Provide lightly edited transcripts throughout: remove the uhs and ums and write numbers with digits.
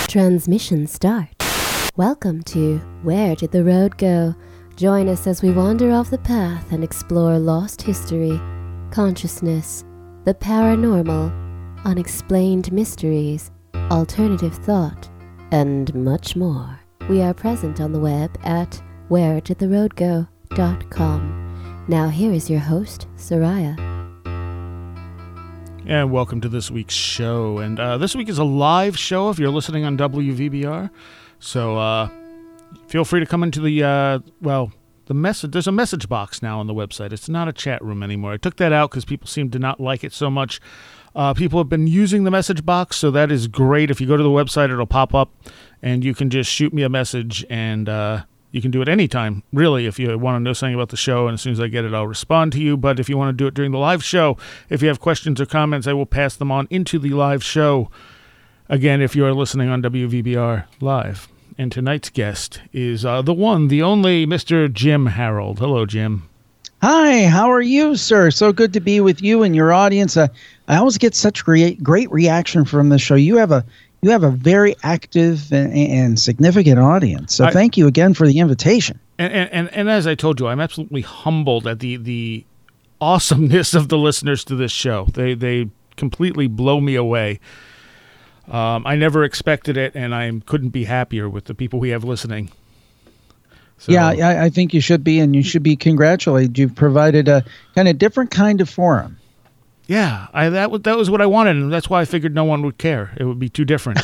Transmission start. Welcome to Where Did the Road Go? Join us as we wander off the path and explore lost history, consciousness, the paranormal, unexplained mysteries, alternative thought, and much more. We are present on the web at wheredidtheroadgo.com. Now here is your host, Soraya. And welcome to this week's show. And this week is a live show if you're listening on WVBR. So feel free to come into the message. There's a message box now on the website. It's not a chat room anymore. I took that out because people seem to not like it so much. People have been using the message box, so that is great. If you go to the website, it'll pop up, and you can just shoot me a message, and you can do it anytime, really, if you want to know something about the show, and as soon as I get it, I'll respond to you. But if you want to do it during the live show, if you have questions or comments, I will pass them on into the live show. Again, if you are listening on WVBR Live. And tonight's guest is the one, the only Mr. Jim Harold. Hello, Jim. Hi, how are you, sir? So good to be with you and your audience. I always get such great reaction from the show. You have a very active and significant audience. So thank you again for the invitation. And as I told you, I'm absolutely humbled at the awesomeness of the listeners to this show. They completely blow me away. I never expected it, and I couldn't be happier with the people we have listening. So, yeah, I think you should be, and you should be congratulated. You've provided a kind of different kind of forum. Yeah, that was what I wanted, and that's why I figured no one would care. It would be too different.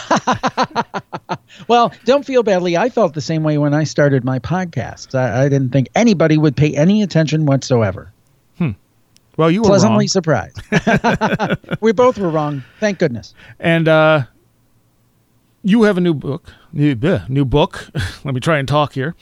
Well, don't feel badly. I felt the same way when I started my podcast. I didn't think anybody would pay any attention whatsoever. Well, you were pleasantly wrong. Surprised. We both were wrong. Thank goodness. And you have a new book. New book. Let me try and talk here.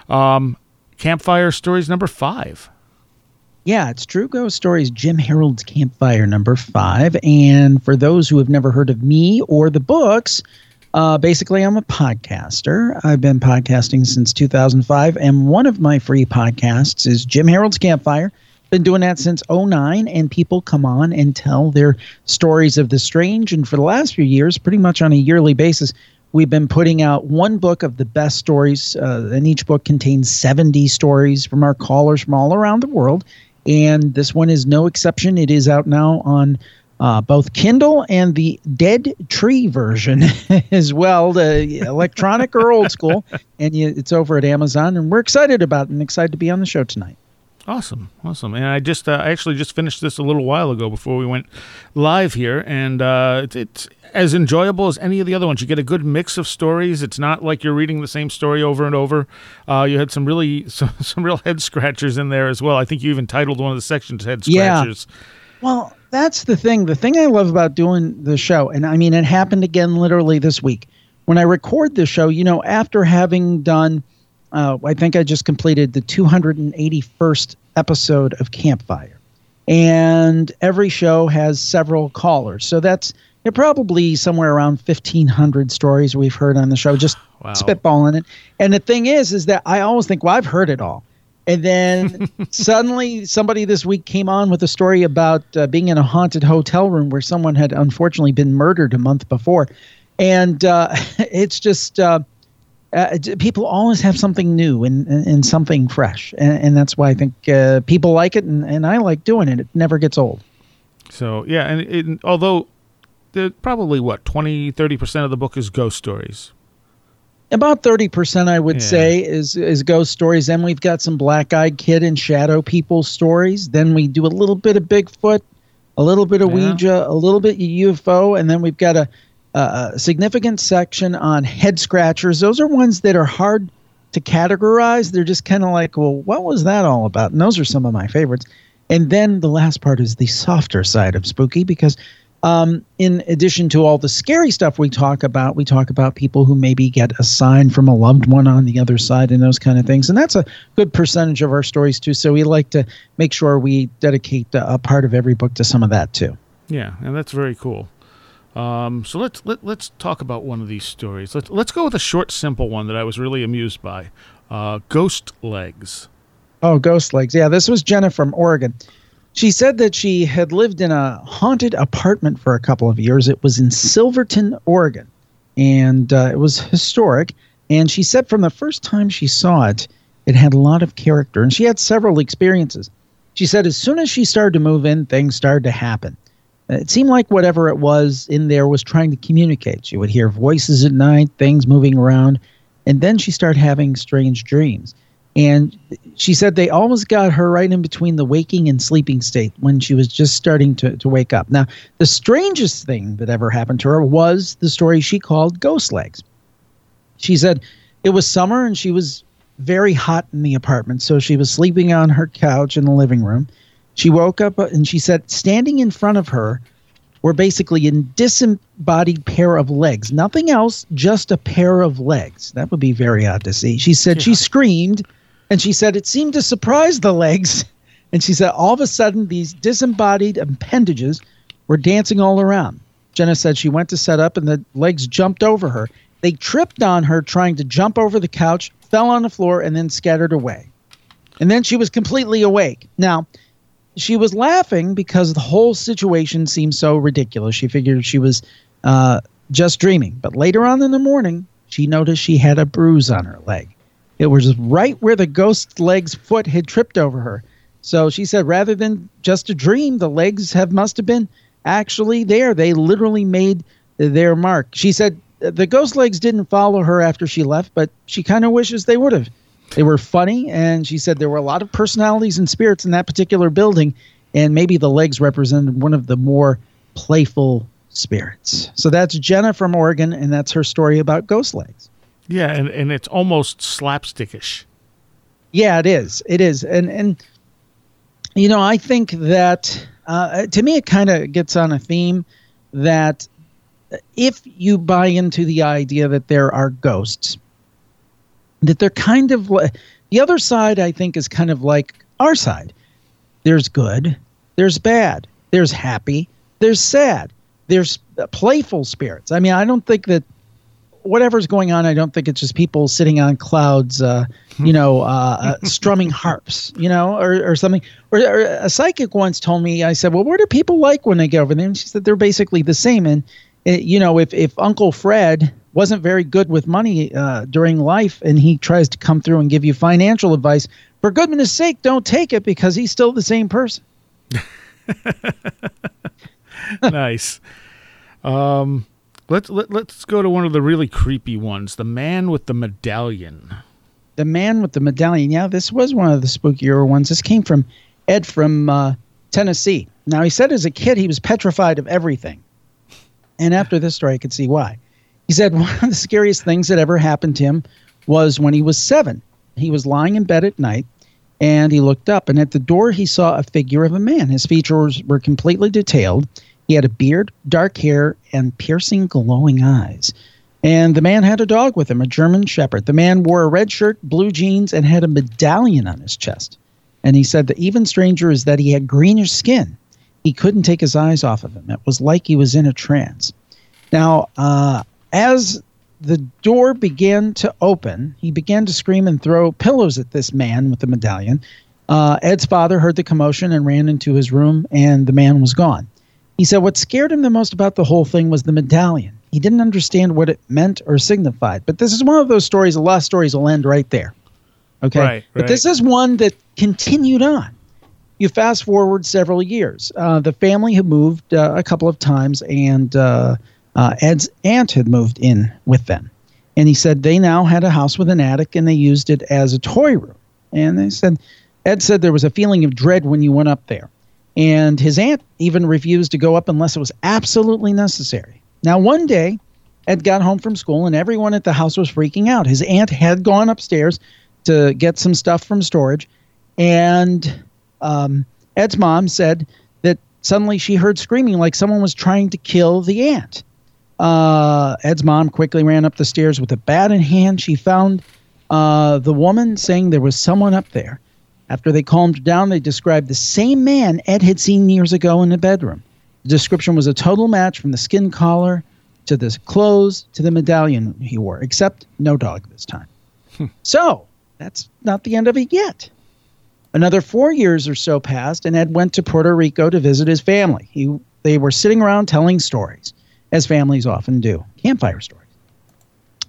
Campfire Stories number 5. Yeah, it's True Ghost Stories, Jim Harold's Campfire number 5. And for those who have never heard of me or the books, basically I'm a podcaster. I've been podcasting since 2005, and one of my free podcasts is Jim Harold's Campfire. Been doing that since 2009, and people come on and tell their stories of the strange. And for the last few years, pretty much on a yearly basis, we've been putting out one book of the best stories, and each book contains 70 stories from our callers from all around the world. And this one is no exception. It is out now on both Kindle and the Dead Tree version as well, the electronic or old school. And it's over at Amazon, and we're excited about it and excited to be on the show tonight. Awesome. And I actually just finished this a little while ago before we went live here, and it's as enjoyable as any of the other ones. You get a good mix of stories. It's not like you're reading the same story over and over. You had some real head scratchers in there as well. I think you even titled one of the sections "Head Scratchers." Yeah. Well, that's the thing. The thing I love about doing the show, and I mean, it happened again literally this week. When I record the show, after having done I think I just completed the 281st episode of Campfire. And every show has several callers. So that's probably somewhere around 1,500 stories we've heard on the show, just spitballing it. And the thing is that I always think, well, I've heard it all. And then suddenly somebody this week came on with a story about being in a haunted hotel room where someone had unfortunately been murdered a month before. And it's just... people always have something new and something fresh. And that's why I think people like it, and I like doing it. It never gets old. So, yeah, and although probably, 20-30% of the book is ghost stories. About 30%, I would say, is ghost stories. Then we've got some black-eyed kid and shadow people stories. Then we do a little bit of Bigfoot, a little bit of Ouija, a little bit of UFO, and then we've got a significant section on head scratchers. Those are ones that are hard to categorize. They're just kind of like, well, what was that all about? And those are some of my favorites. And then the last part is the softer side of spooky, because in addition to all the scary stuff we talk about people who maybe get a sign from a loved one on the other side and those kind of things. And that's a good percentage of our stories too. So we like to make sure we dedicate a part of every book to some of that too. Yeah, and that's very cool. So let's talk about one of these stories. Let's go with a short, simple one that I was really amused by. Ghost Legs. Oh, Ghost Legs. Yeah, this was Jenna from Oregon. She said that she had lived in a haunted apartment for a couple of years. It was in Silverton, Oregon. and it was historic. And she said from the first time she saw it, it had a lot of character, and she had several experiences. She said as soon as she started to move in, things started to happen. It seemed like whatever it was in there was trying to communicate. She would hear voices at night, things moving around, and then she started having strange dreams. And she said they almost got her right in between the waking and sleeping state when she was just starting to wake up. Now, the strangest thing that ever happened to her was the story she called ghost legs. She said it was summer and she was very hot in the apartment, so she was sleeping on her couch in the living room. She woke up and she said standing in front of her were basically a disembodied pair of legs. Nothing else, just a pair of legs. That would be very odd to see. She said she screamed, and she said it seemed to surprise the legs. And she said all of a sudden these disembodied appendages were dancing all around. Jenna said she went to set up and the legs jumped over her. They tripped on her trying to jump over the couch, fell on the floor, and then scattered away. And then she was completely awake. Now, she was laughing because the whole situation seemed so ridiculous. She figured she was just dreaming. But later on in the morning, she noticed she had a bruise on her leg. It was right where the ghost leg's foot had tripped over her. So she said rather than just a dream, the legs must have been actually there. They literally made their mark. She said the ghost legs didn't follow her after she left, but she kind of wishes they would have. They were funny, and she said there were a lot of personalities and spirits in that particular building, and maybe the legs represented one of the more playful spirits. So that's Jenna from Oregon, and that's her story about ghost legs. Yeah, and it's almost slapstickish. Yeah, it is. It is. And you know, I think that, to me, it kind of gets on a theme that if you buy into the idea that there are ghosts, that they're kind of the other side, I think, is kind of like our side. There's good, there's bad, there's happy, there's sad, there's playful spirits. I mean, I don't think that whatever's going on, I don't think it's just people sitting on clouds, strumming harps, or something. Or a psychic once told me, I said, well, what are people like when they get over there? And she said they're basically the same. And, if Uncle Fred wasn't very good with money during life and he tries to come through and give you financial advice, for goodness sake, don't take it because he's still the same person. Nice. Let's go to one of the really creepy ones, the man with the medallion. The man with the medallion. Yeah, this was one of the spookier ones. This came from Ed from Tennessee. Now, he said as a kid he was petrified of everything. And after this story, I could see why. He said one of the scariest things that ever happened to him was when he was 7. He was lying in bed at night, and he looked up, and at the door he saw a figure of a man. His features were completely detailed. He had a beard, dark hair, and piercing, glowing eyes. And the man had a dog with him, a German Shepherd. The man wore a red shirt, blue jeans, and had a medallion on his chest. And he said the even stranger is that he had greenish skin. He couldn't take his eyes off of him. It was like he was in a trance. Now, as the door began to open, he began to scream and throw pillows at this man with the medallion. Ed's father heard the commotion and ran into his room, and the man was gone. He said what scared him the most about the whole thing was the medallion. He didn't understand what it meant or signified. But this is one of those stories, a lot of stories will end right there. Okay? Right. But this is one that continued on. You fast forward several years. The family had moved a couple of times, and Ed's aunt had moved in with them. And he said they now had a house with an attic, and they used it as a toy room. And Ed said there was a feeling of dread when you went up there. And his aunt even refused to go up unless it was absolutely necessary. Now, one day, Ed got home from school, and everyone at the house was freaking out. His aunt had gone upstairs to get some stuff from storage, and Ed's mom said that suddenly she heard screaming like someone was trying to kill the aunt. Ed's mom quickly ran up the stairs with a bat in hand. She found the woman saying there was someone up there. After they calmed her down, they described the same man Ed had seen years ago in the bedroom. The description was a total match from the skin collar to the clothes to the medallion he wore, except no dog this time. So that's not the end of it yet. Another 4 years or so passed, and Ed went to Puerto Rico to visit his family. They were sitting around telling stories, as families often do, campfire stories.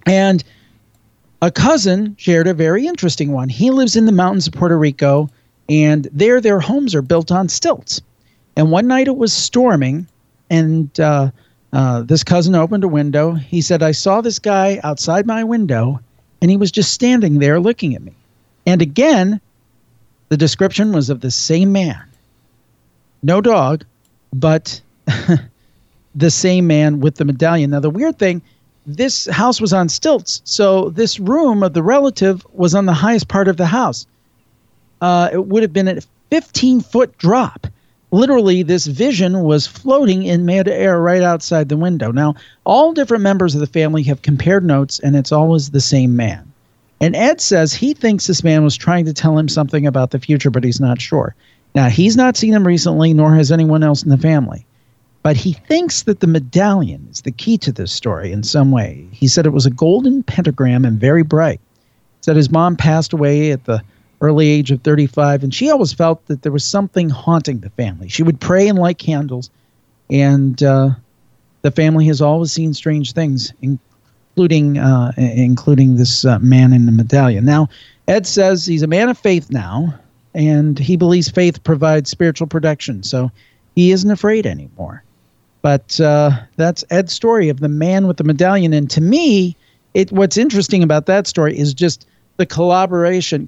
And a cousin shared a very interesting one. He lives in the mountains of Puerto Rico, and there their homes are built on stilts. And one night it was storming, and this cousin opened a window. He said, I saw this guy outside my window, and he was just standing there looking at me. And again, the description was of the same man. No dog, but the same man with the medallion. Now, the weird thing, this house was on stilts, so this room of the relative was on the highest part of the house. It would have been a 15-foot drop. Literally, this vision was floating in mid-air right outside the window. Now, all different members of the family have compared notes, and it's always the same man. And Ed says he thinks this man was trying to tell him something about the future, but he's not sure. Now, he's not seen him recently, nor has anyone else in the family. But he thinks that the medallion is the key to this story in some way. He said it was a golden pentagram and very bright. He said his mom passed away at the early age of 35, and she always felt that there was something haunting the family. She would pray and light candles, and the family has always seen strange things, including this man in the medallion. Now, Ed says he's a man of faith now, and he believes faith provides spiritual protection, so he isn't afraid anymore. But that's Ed's story of the man with the medallion. And to me, what's interesting about that story is just the corroboration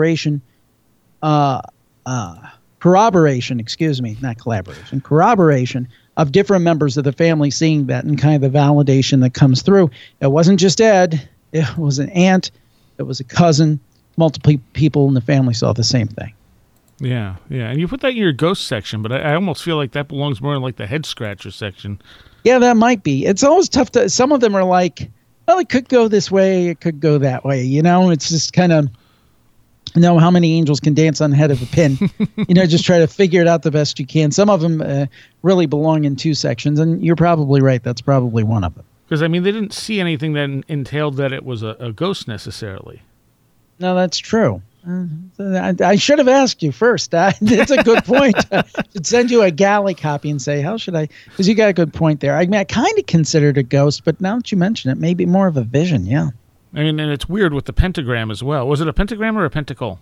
of different members of the family seeing that and kind of the validation that comes through. It wasn't just Ed. It was an aunt. It was a cousin. Multiple people in the family saw the same thing. Yeah. And you put that in your ghost section, but I almost feel like that belongs more in like the head scratcher section. Yeah, that might be. It's always tough to, some of them are like, well, it could go this way, it could go that way. It's just kind of, how many angels can dance on the head of a pin. Just try to figure it out the best you can. Some of them really belong in two sections, and you're probably right. That's probably one of them. Because, they didn't see anything that entailed that it was a ghost necessarily. No, that's true. I should have asked you first. That's a good point. I should send you a galley copy and say, how should I? Because you got a good point there. I kind of consider it a ghost, but now that you mention it, maybe more of a vision, yeah. And it's weird with the pentagram as well. Was it a pentagram or a pentacle?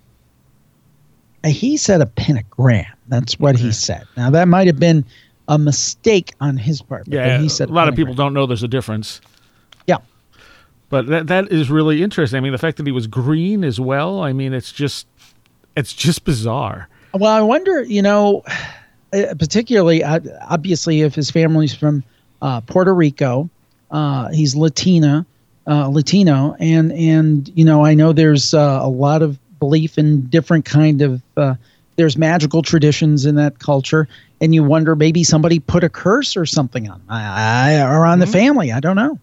He said a pentagram. That's what he said. Now, that might have been a mistake on his part. Yeah, he said a lot of people don't know there's a difference. Yeah. But that is really interesting. The fact that he was green as well, it's just bizarre. Well, I wonder, particularly, obviously, if his family's from Puerto Rico, he's Latino, and I know there's a lot of belief in different kind of, there's magical traditions in that culture, and you wonder maybe somebody put a curse or something on the family. I don't know.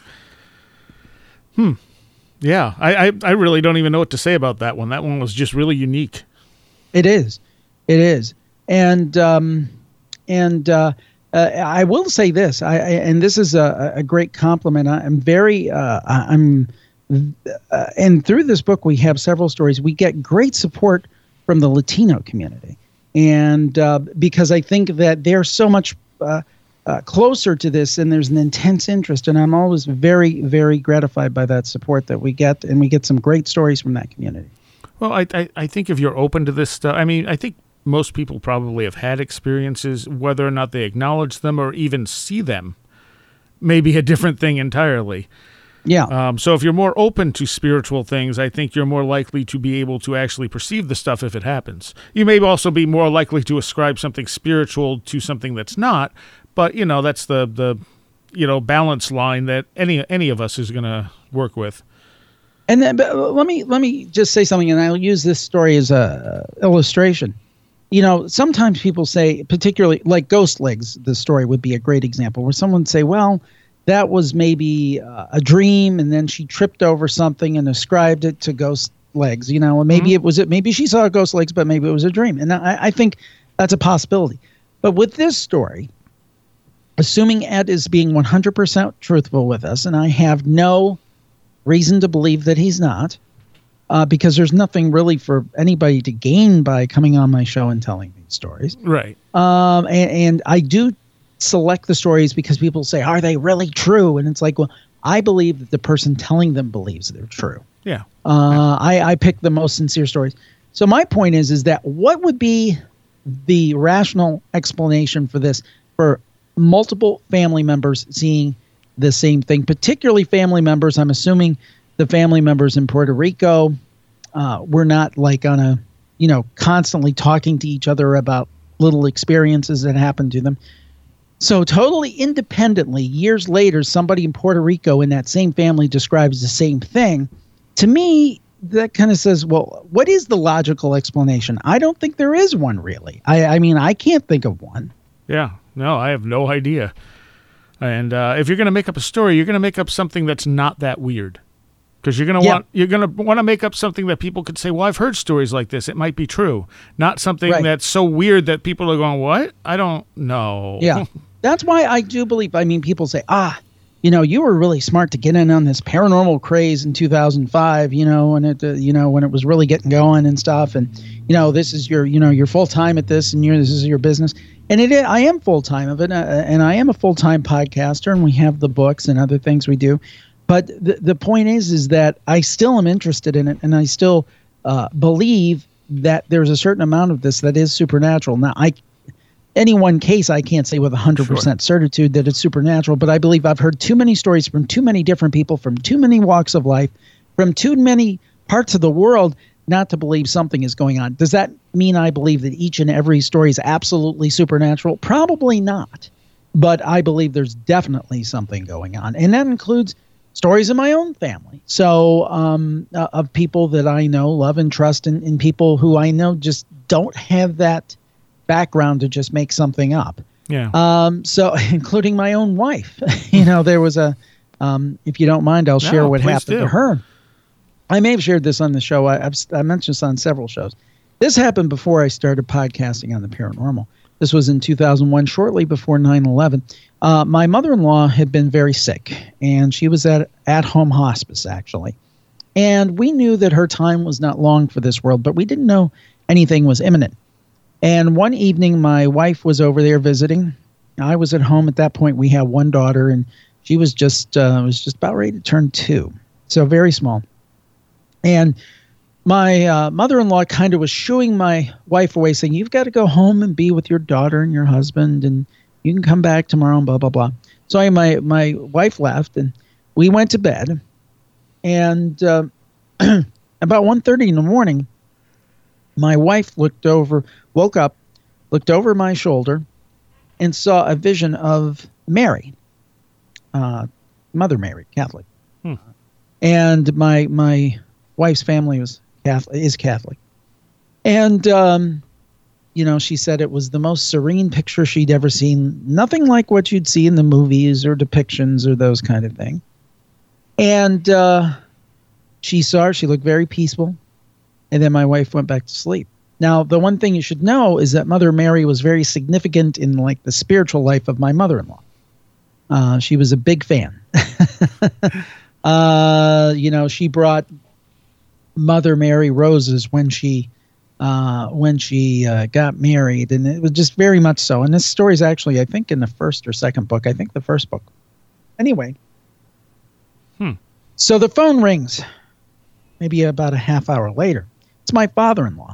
Yeah, I really don't even know what to say about that one. That one was just really unique. It is. And I will say this, and this is a great compliment. I'm very, and through this book, we have several stories. We get great support from the Latino community. And because I think that they're so much closer to this, and there's an intense interest, and I'm always very, very gratified by that support that we get, and we get some great stories from that community. Well, I think if you're open to this stuff, I think most people probably have had experiences, whether or not they acknowledge them or even see them may be a different thing entirely. Yeah. So if you're more open to spiritual things, I think you're more likely to be able to actually perceive the stuff if it happens. You may also be more likely to ascribe something spiritual to something that's not, but, that's the balance line that any of us is going to work with. And then, but let me just say something, and I'll use this story as a illustration. Sometimes people say, particularly like Ghost Legs, the story would be a great example, where someone say, well, that was maybe a dream, and then she tripped over something and ascribed it to Ghost Legs. And maybe maybe she saw Ghost Legs, but maybe it was a dream. And I think that's a possibility. But with this story, assuming Ed is being 100% truthful with us, and I have no reason to believe that he's not, because there's nothing really for anybody to gain by coming on my show and telling these stories. Right. And I do select the stories because people say, are they really true? And it's like, well, I believe that the person telling them believes they're true. Yeah. I pick the most sincere stories. So my point is that what would be the rational explanation for this, for multiple family members seeing the same thing, particularly family members? I'm assuming the family members in Puerto Rico were not like on a, constantly talking to each other about little experiences that happened to them. So totally independently, years later, somebody in Puerto Rico in that same family describes the same thing. To me, that kind of says, well, what is the logical explanation? I don't think there is one, really. I mean, I can't think of one. Yeah, no, I have no idea. And if you're going to make up a story, you're going to make up something that's not that weird, because you're going to want to make up something that people could say, well, I've heard stories like this. It might be true. Not something that's so weird that people are going, what? I don't know. Yeah, that's why I do believe. I mean, people say, you were really smart to get in on this paranormal craze in 2005, when it was really getting going and stuff. And, this is you're full time at this, and this is your business. And I am full time of it. And I am a full time podcaster, and we have the books and other things we do. But the point is that I still am interested in it. And I still believe that there's a certain amount of this that is supernatural. Now, any one case, I can't say with 100% certitude that it's supernatural, but I believe I've heard too many stories from too many different people, from too many walks of life, from too many parts of the world not to believe something is going on. Does that mean I believe that each and every story is absolutely supernatural? Probably not, but I believe there's definitely something going on, and that includes stories in my own family. So of people that I know, love, and trust, and people who I know just don't have that background to just make something up. Yeah. So including my own wife, there was a, if you don't mind, I'll share what happened to her. I may have shared this on the show. I mentioned this on several shows. This happened before I started podcasting on the paranormal. This was in 2001, shortly before 9/11. My mother-in-law had been very sick, and she was at home hospice, actually. And we knew that her time was not long for this world, but we didn't know anything was imminent. And one evening, my wife was over there visiting. I was at home at that point. We had one daughter, and she was just about ready to turn 2, so very small. And my mother-in-law kind of was shooing my wife away, saying, "You've got to go home and be with your daughter and your husband, and you can come back tomorrow," and blah blah blah. So my wife left, and we went to bed. And about 1:30 in the morning, my wife woke up, looked over my shoulder, and saw a vision of Mary, Mother Mary, Catholic. And my wife's family is Catholic. And, she said it was the most serene picture she'd ever seen. Nothing like what you'd see in the movies or depictions or those kind of things. And she looked very peaceful. And then my wife went back to sleep. Now, the one thing you should know is that Mother Mary was very significant in like the spiritual life of my mother-in-law. She was a big fan. She brought Mother Mary roses when she got married, and it was just very much so. And this story is actually, I think, in the first or second book. I think the first book. Anyway. So the phone rings, maybe about a half hour later. It's my father-in-law.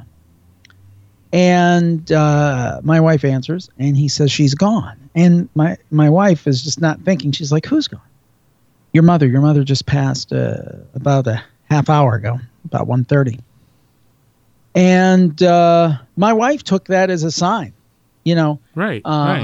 And my wife answers, and he says she's gone. And my wife is just not thinking. She's like, "Who's gone?" Your mother just passed about a half hour ago, about 1:30. And my wife took that as a sign, Right.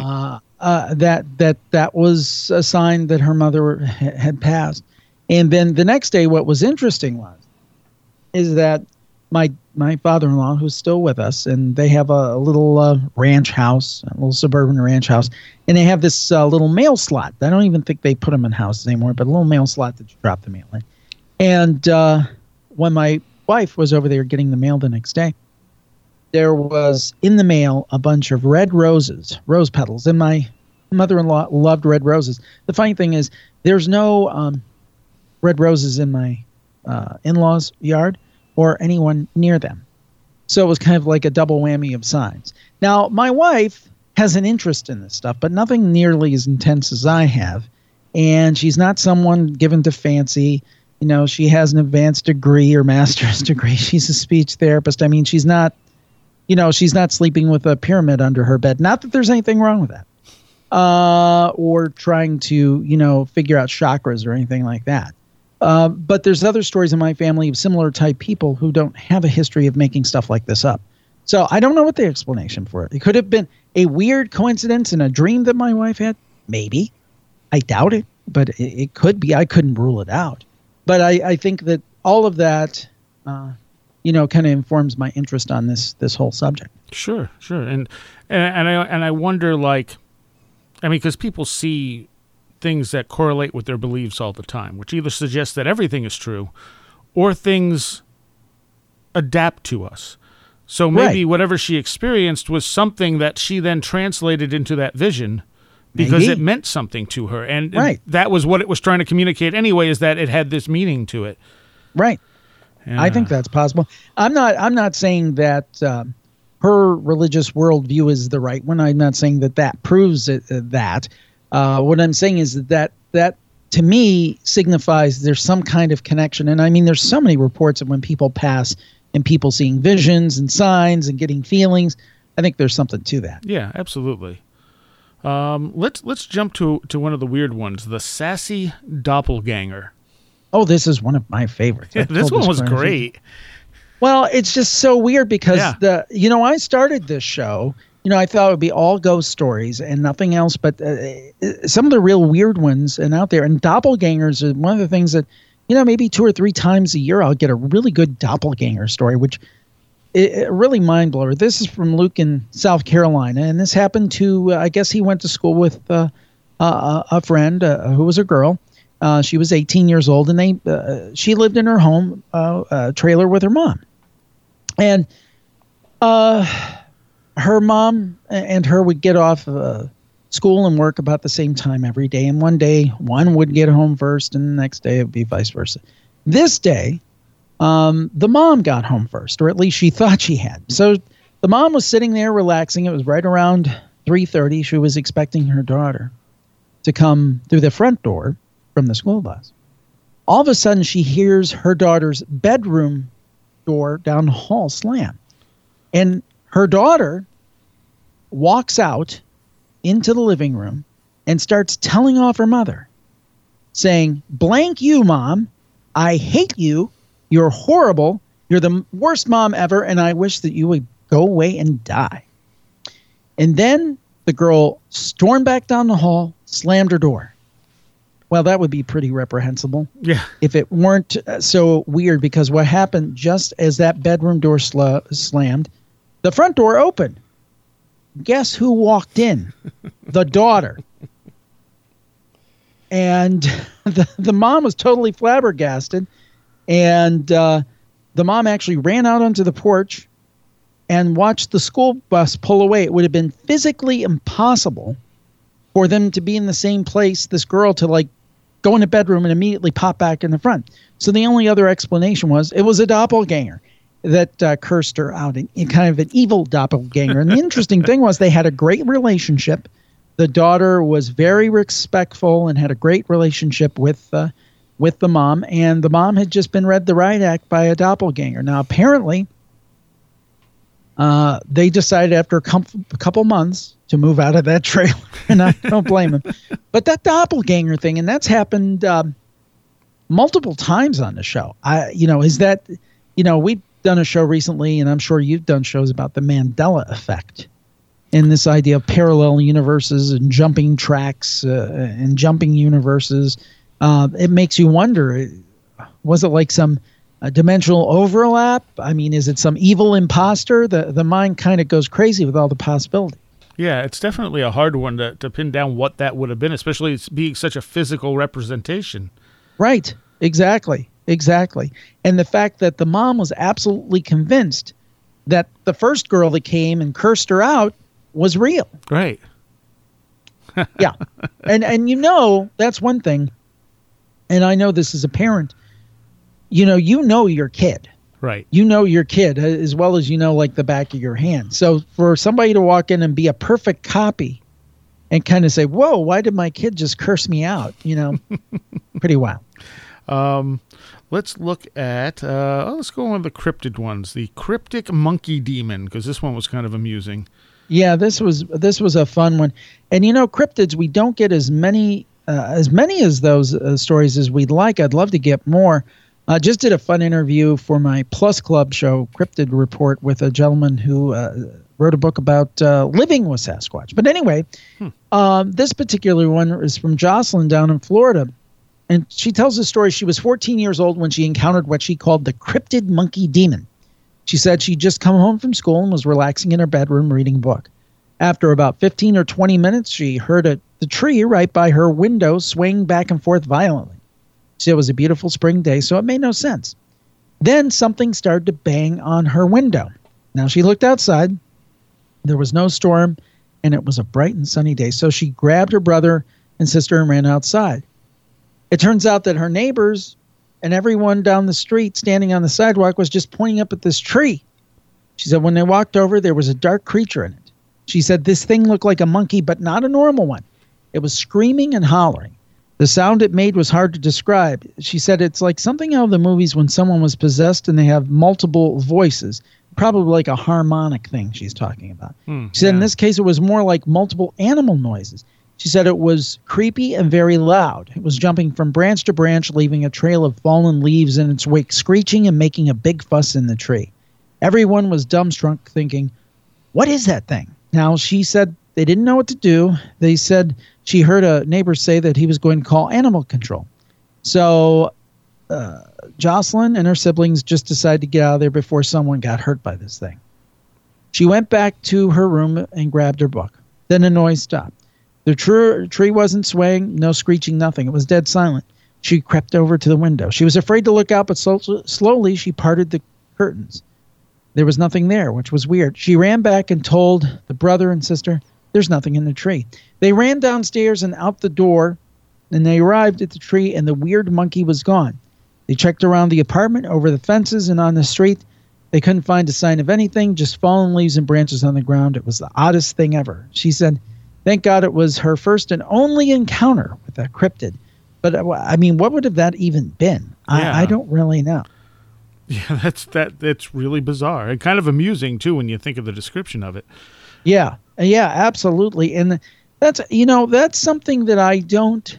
That was a sign that her mother had passed. And then the next day, what was interesting is that my father-in-law, who's still with us, and they have a little ranch house, a little suburban ranch house, and they have this little mail slot. I don't even think they put them in houses anymore, but a little mail slot that you drop the mail in. And when my wife was over there getting the mail the next day, there was in the mail a bunch of red roses, rose petals, and my mother-in-law loved red roses. The funny thing is there's no red roses in my in-laws' yard or anyone near them. So it was kind of like a double whammy of signs. Now, my wife has an interest in this stuff, but nothing nearly as intense as I have. and she's not someone given to fancy. You know, she has an advanced degree or master's degree. She's a speech therapist. I mean, she's not sleeping with a pyramid under her bed. Not that there's anything wrong with that. Or trying to, figure out chakras or anything like that. But there's other stories in my family of similar type people who don't have a history of making stuff like this up. So I don't know what the explanation for it. It could have been a weird coincidence in a dream that my wife had. Maybe. I doubt it, but it could be. I couldn't rule it out. But I think that all of that, kind of informs my interest on this whole subject. Sure. And I wonder, because people see things that correlate with their beliefs all the time, which either suggests that everything is true or things adapt to us. So maybe whatever she experienced was something that she then translated into that vision because it meant something to her. And that was what it was trying to communicate anyway, is that it had this meaning to it. Right. I think that's possible. I'm not saying that her religious worldview is the right one. I'm not saying that proves that. What I'm saying is that to me signifies there's some kind of connection. And I mean, there's so many reports of when people pass and people seeing visions and signs and getting feelings. I think there's something to that. Yeah, absolutely. Let's jump to one of the weird ones, the sassy doppelganger. Oh, this is one of my favorites. Yeah, this one was great. Well, it's just so weird because I started this show. I thought it would be all ghost stories and nothing else, but some of the real weird ones and out there. And doppelgangers are one of the things that, maybe 2 or 3 times a year I'll get a really good doppelganger story, which is really mind blower. This is from Luke in South Carolina, and this happened to, I guess he went to school with a friend who was a girl. She was 18 years old, and she lived in her home trailer with her mom. And her mom and her would get off school and work about the same time every day. And one day, one would get home first, and the next day it would be vice versa. This day, the mom got home first, or at least she thought she had. So the mom was sitting there relaxing. It was right around 3:30. She was expecting her daughter to come through the front door from the school bus. All of a sudden, she hears her daughter's bedroom door down the hall slam. And her daughter walks out into the living room and starts telling off her mother, saying, "Blank you, Mom. I hate you. You're horrible. You're the worst mom ever, and I wish that you would go away and die." And then the girl stormed back down the hall, slammed her door. Well, that would be pretty reprehensible. Yeah. If it weren't so weird, because what happened just as that bedroom door slammed, the front door opened. Guess who walked in? The daughter. And the mom was totally flabbergasted. And the mom actually ran out onto the porch and watched the school bus pull away. It would have been physically impossible for them to be in the same place, this girl to go in the bedroom and immediately pop back in the front. So the only other explanation was it was a doppelganger that cursed her out, in kind of an evil doppelganger. And the interesting thing was they had a great relationship. The daughter was very respectful and had a great relationship with the mom, and the mom had just been read the riot act by a doppelganger. Now, apparently, they decided after a couple months to move out of that trailer, and I don't blame them. But that doppelganger thing, and that's happened multiple times on the show. We've done a show recently, and I'm sure you've done shows about the Mandela effect and this idea of parallel universes and jumping tracks and jumping universes. It makes you wonder, was it like some dimensional overlap? I mean, is it some evil imposter? The mind kind of goes crazy with all the possibilities. Yeah, it's definitely a hard one to pin down what that would have been, especially it's being such a physical representation. Right, exactly. And the fact that the mom was absolutely convinced that the first girl that came and cursed her out was real. Right. Yeah. And that's one thing. And I know this as a parent. You know your kid. Right. You know your kid as well as the back of your hand. So for somebody to walk in and be a perfect copy and kind of say, whoa, why did my kid just curse me out? Pretty wild. Let's look at, let's go on with the cryptid ones. The cryptic monkey demon, because this one was kind of amusing. Yeah, this was a fun one. And cryptids, we don't get as many as those stories as we'd like. I'd love to get more. Just did a fun interview for my Plus Club show, Cryptid Report, with a gentleman who wrote a book about living with Sasquatch. But anyway, this particular one is from Jocelyn down in Florida. And she tells the story. She was 14 years old when she encountered what she called the cryptid monkey demon. She said she'd just come home from school and was relaxing in her bedroom reading a book. After about 15 or 20 minutes, she heard the tree right by her window swaying back and forth violently. She said it was a beautiful spring day, so it made no sense. Then something started to bang on her window. Now she looked outside. There was no storm, and it was a bright and sunny day. So she grabbed her brother and sister and ran outside. It turns out that her neighbors and everyone down the street standing on the sidewalk was just pointing up at this tree. She said when they walked over, there was a dark creature in it. She said this thing looked like a monkey, but not a normal one. It was screaming and hollering. The sound it made was hard to describe. She said it's like something out of the movies when someone was possessed and they have multiple voices, probably like a harmonic thing she's talking about. She said in this case, it was more like multiple animal noises. She said it was creepy and very loud. It was jumping from branch to branch, leaving a trail of fallen leaves in its wake, screeching and making a big fuss in the tree. Everyone was dumbstruck, thinking, what is that thing? Now, she said they didn't know what to do. They said she heard a neighbor say that he was going to call animal control. So Jocelyn and her siblings just decided to get out of there before someone got hurt by this thing. She went back to her room and grabbed her book. Then the noise stopped. The tree wasn't swaying, no screeching, nothing. It was dead silent. She crept over to the window. She was afraid to look out, but slowly she parted the curtains. There was nothing there, which was weird. She ran back and told the brother and sister, there's nothing in the tree. They ran downstairs and out the door, and they arrived at the tree, and the weird monkey was gone. They checked around the apartment, over the fences, and on the street. They couldn't find a sign of anything, just fallen leaves and branches on the ground. It was the oddest thing ever. She said, thank God it was her first and only encounter with a cryptid. But, I mean, what would have that even been? I don't really know. Yeah, that's really bizarre and kind of amusing, too, when you think of the description of it. Yeah, absolutely. And that's something that I don't...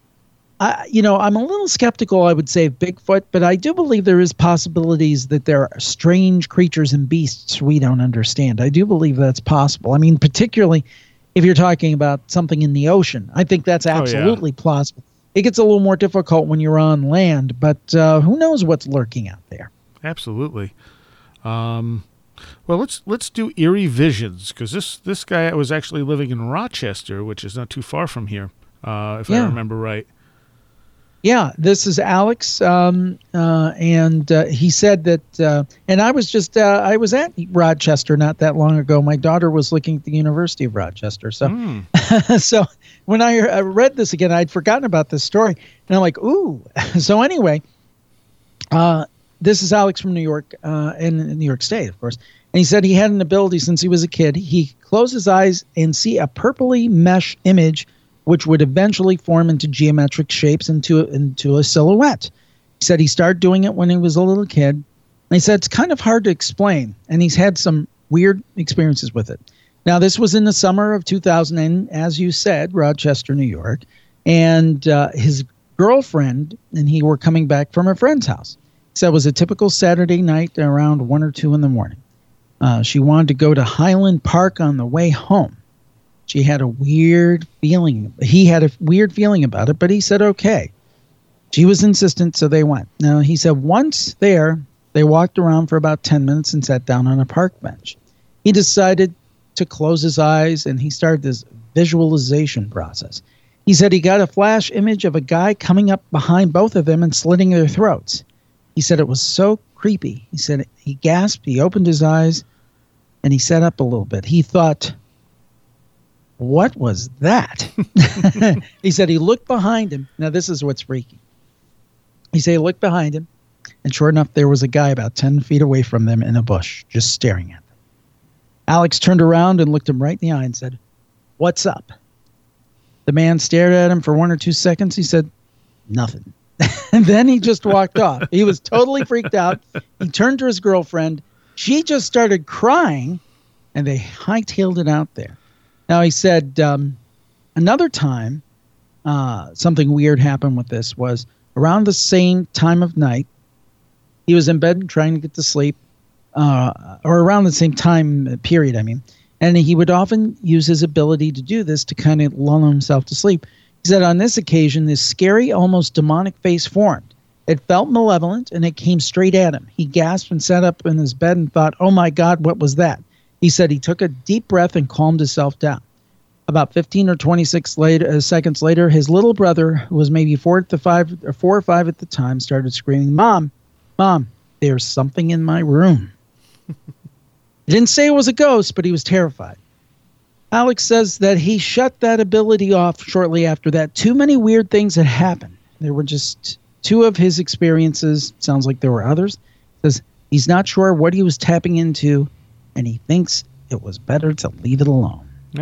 I'm a little skeptical, I would say, of Bigfoot, but I do believe there is possibilities that there are strange creatures and beasts we don't understand. I do believe that's possible. I mean, particularly if you're talking about something in the ocean. I think that's absolutely plausible. It gets a little more difficult when you're on land, but who knows what's lurking out there? Absolutely. Well, let's do eerie visions, because this guy was actually living in Rochester, which is not too far from here, if I remember right. Yeah, this is Alex, and he said that, and I was I was at Rochester not that long ago. My daughter was looking at the University of Rochester, so so when I read this again, I'd forgotten about this story, and I'm like, ooh. So anyway, this is Alex from New York, in New York State, of course, and he said he had an ability since he was a kid. He closed his eyes and see a purpley mesh image which would eventually form into geometric shapes into a silhouette. He said he started doing it when he was a little kid. And he said it's kind of hard to explain, and he's had some weird experiences with it. Now, this was in the summer of 2000, and as you said, Rochester, New York, and his girlfriend and he were coming back from a friend's house. He said it was a typical Saturday night around 1 or 2 in the morning. She wanted to go to Highland Park on the way home. She had a weird feeling. He had a weird feeling about it, but he said, okay. She was insistent, so they went. Now, he said once there, they walked around for about 10 minutes and sat down on a park bench. He decided to close his eyes, and he started this visualization process. He said he got a flash image of a guy coming up behind both of them and slitting their throats. He said it was so creepy. He said he gasped, he opened his eyes, and he sat up a little bit. He thought, what was that? He said he looked behind him. Now, this is what's freaky. He said he looked behind him, and sure enough, there was a guy about 10 feet away from them in a bush, just staring at them. Alex turned around and looked him right in the eye and said, what's up? The man stared at him for 1 or 2 seconds. He said, nothing. And then he just walked off. He was totally freaked out. He turned to his girlfriend. She just started crying, and they hightailed it out there. Now, he said another time something weird happened with this was around the same time of night. He was in bed trying to get to sleep, or around the same time period, I mean. And he would often use his ability to do this to kind of lull himself to sleep. He said on this occasion, this scary, almost demonic face formed. It felt malevolent, and it came straight at him. He gasped and sat up in his bed and thought, oh my God, what was that? He said he took a deep breath and calmed himself down. About 15 or 26 seconds later, his little brother, who was maybe 4 or 5 at the time, started screaming, Mom, there's something in my room. He didn't say it was a ghost, but he was terrified. Alex says that he shut that ability off shortly after that. Too many weird things had happened. There were just 2 of his experiences. Sounds like there were others. Says he's not sure what he was tapping into, and he thinks it was better to leave it alone.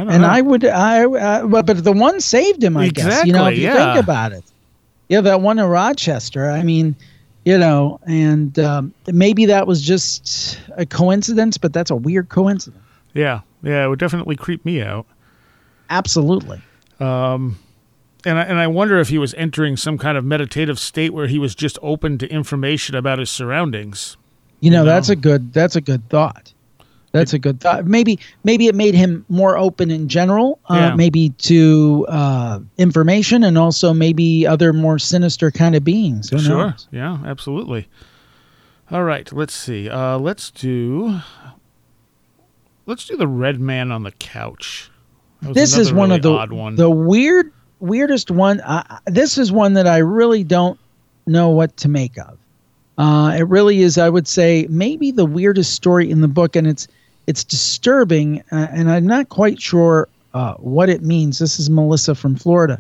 But the one saved him, I guess. You know, if you think about it. Yeah, that one in Rochester. I mean, you know, and maybe that was just a coincidence, but that's a weird coincidence. Yeah, it would definitely creep me out. Absolutely. And I wonder if he was entering some kind of meditative state where he was just open to information about his surroundings. You know, that's a good thought. That's a good thought. Maybe it made him more open in general, maybe to information, and also maybe other more sinister kind of beings. Who knows? Yeah, absolutely. All right, let's see. Let's do the Red Man on the Couch. This is one of the weirdest one. This is one that I really don't know what to make of. It really is, I would say, maybe the weirdest story in the book, and it's disturbing, and I'm not quite sure what it means. This is Melissa from Florida.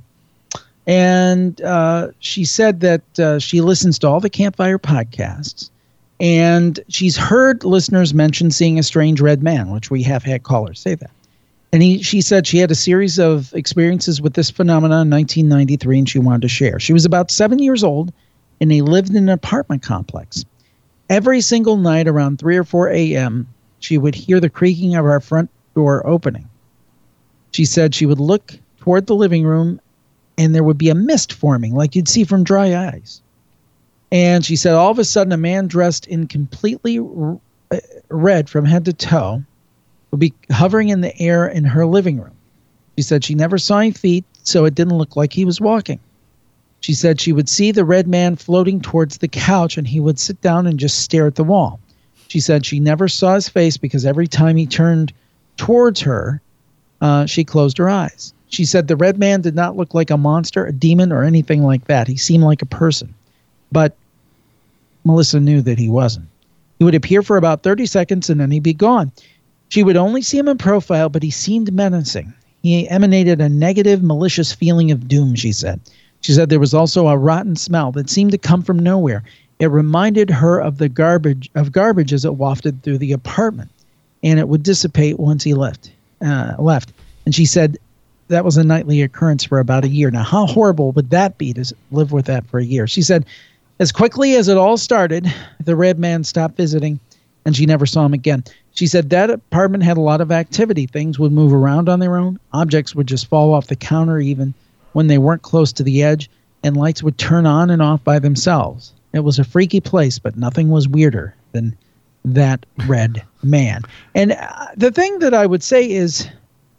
And she said that she listens to all the Campfire podcasts, and she's heard listeners mention seeing a strange red man, which we have had callers say that. And she said she had a series of experiences with this phenomenon in 1993, and she wanted to share. She was about 7 years old, and they lived in an apartment complex. Every single night around 3 or 4 a.m., she would hear the creaking of our front door opening. She said she would look toward the living room, and there would be a mist forming like you'd see from dry ice. And she said all of a sudden a man dressed in completely red from head to toe would be hovering in the air in her living room. She said she never saw any feet, so it didn't look like he was walking. She said she would see the red man floating towards the couch, and he would sit down and just stare at the wall. She said she never saw his face because every time he turned towards her, she closed her eyes. She said the red man did not look like a monster, a demon, or anything like that. He seemed like a person. But Melissa knew that he wasn't. He would appear for about 30 seconds, and then he'd be gone. She would only see him in profile, but he seemed menacing. He emanated a negative, malicious feeling of doom, she said. She said there was also a rotten smell that seemed to come from nowhere. It reminded her of the garbage as it wafted through the apartment, and it would dissipate once he left. And she said that was a nightly occurrence for about a year. Now, how horrible would that be to live with that for a year? She said, as quickly as it all started, the red man stopped visiting, and she never saw him again. She said that apartment had a lot of activity. Things would move around on their own. Objects would just fall off the counter even when they weren't close to the edge, and lights would turn on and off by themselves. It was a freaky place, but nothing was weirder than that red man. And the thing that I would say is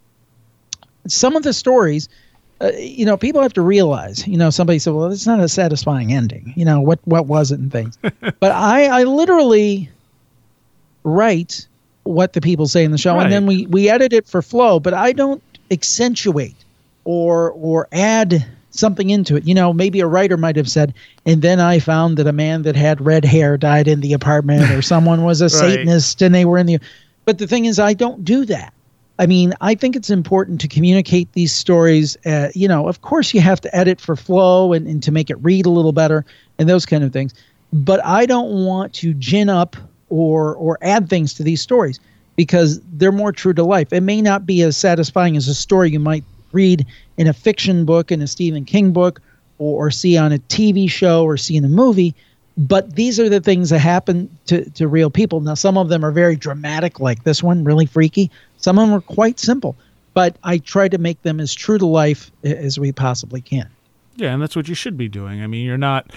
some of the stories, people have to realize, somebody said, well, it's not a satisfying ending. What was it and things. But I literally write what the people say in the show, right. And then we edit it for flow, but I don't accentuate or add something into it. Maybe a writer might have said, and then I found that a man that had red hair died in the apartment, or someone was a right. Satanist and they were in the... But the thing is, I don't do that. I mean, I think it's important to communicate these stories. Of course you have to edit for flow and to make it read a little better and those kind of things. But I don't want to gin up or add things to these stories because they're more true to life. It may not be as satisfying as a story you might read in a fiction book, in a Stephen King book, or see on a TV show or see in a movie. But these are the things that happen to real people. Now, some of them are very dramatic, like this one, really freaky. Some of them are quite simple. But I try to make them as true to life as we possibly can. Yeah, and that's what you should be doing. I mean, you're not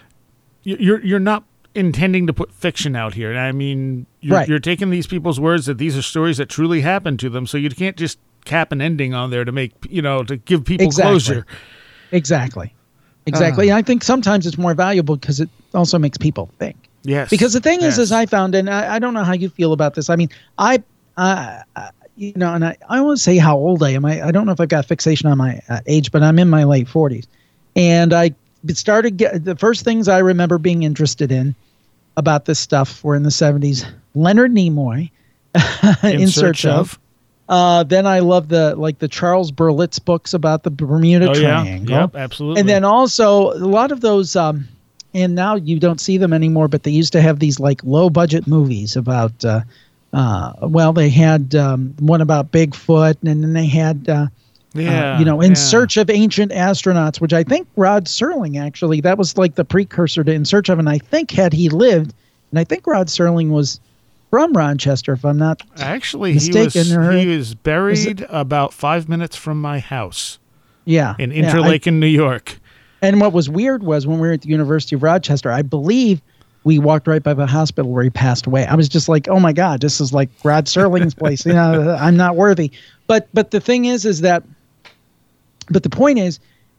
intending to put fiction out here. I mean, you're taking these people's words that these are stories that truly happened to them, so you can't just cap an ending on there to make, to give people closure. Exactly. And I think sometimes it's more valuable because it also makes people think. Yes. Because the thing is, as I found, and I don't know how you feel about this. I mean, and I won't say how old I am. I don't know if I've got fixation on my age, but I'm in my late 40s. And I started the first things I remember being interested in about this stuff were in the 70s. Leonard Nimoy, In Search Of. Then I love the Charles Berlitz books about the Bermuda Triangle. Yeah. Yep, absolutely. And then also a lot of those, and now you don't see them anymore, but they used to have these like low budget movies about, they had one about Bigfoot, and then they had, In Search of Ancient Astronauts, which I think Rod Serling actually, that was like the precursor to In Search of, and I think had he lived, and I think Rod Serling was from Rochester, if I'm not mistaken. He was buried about 5 minutes from my house. Yeah. In Interlaken, New York. And what was weird was when we were at the University of Rochester, I believe we walked right by the hospital where he passed away. I was just like, oh my God, this is like Rod Serling's place. I'm not worthy. But the thing is that, but the point is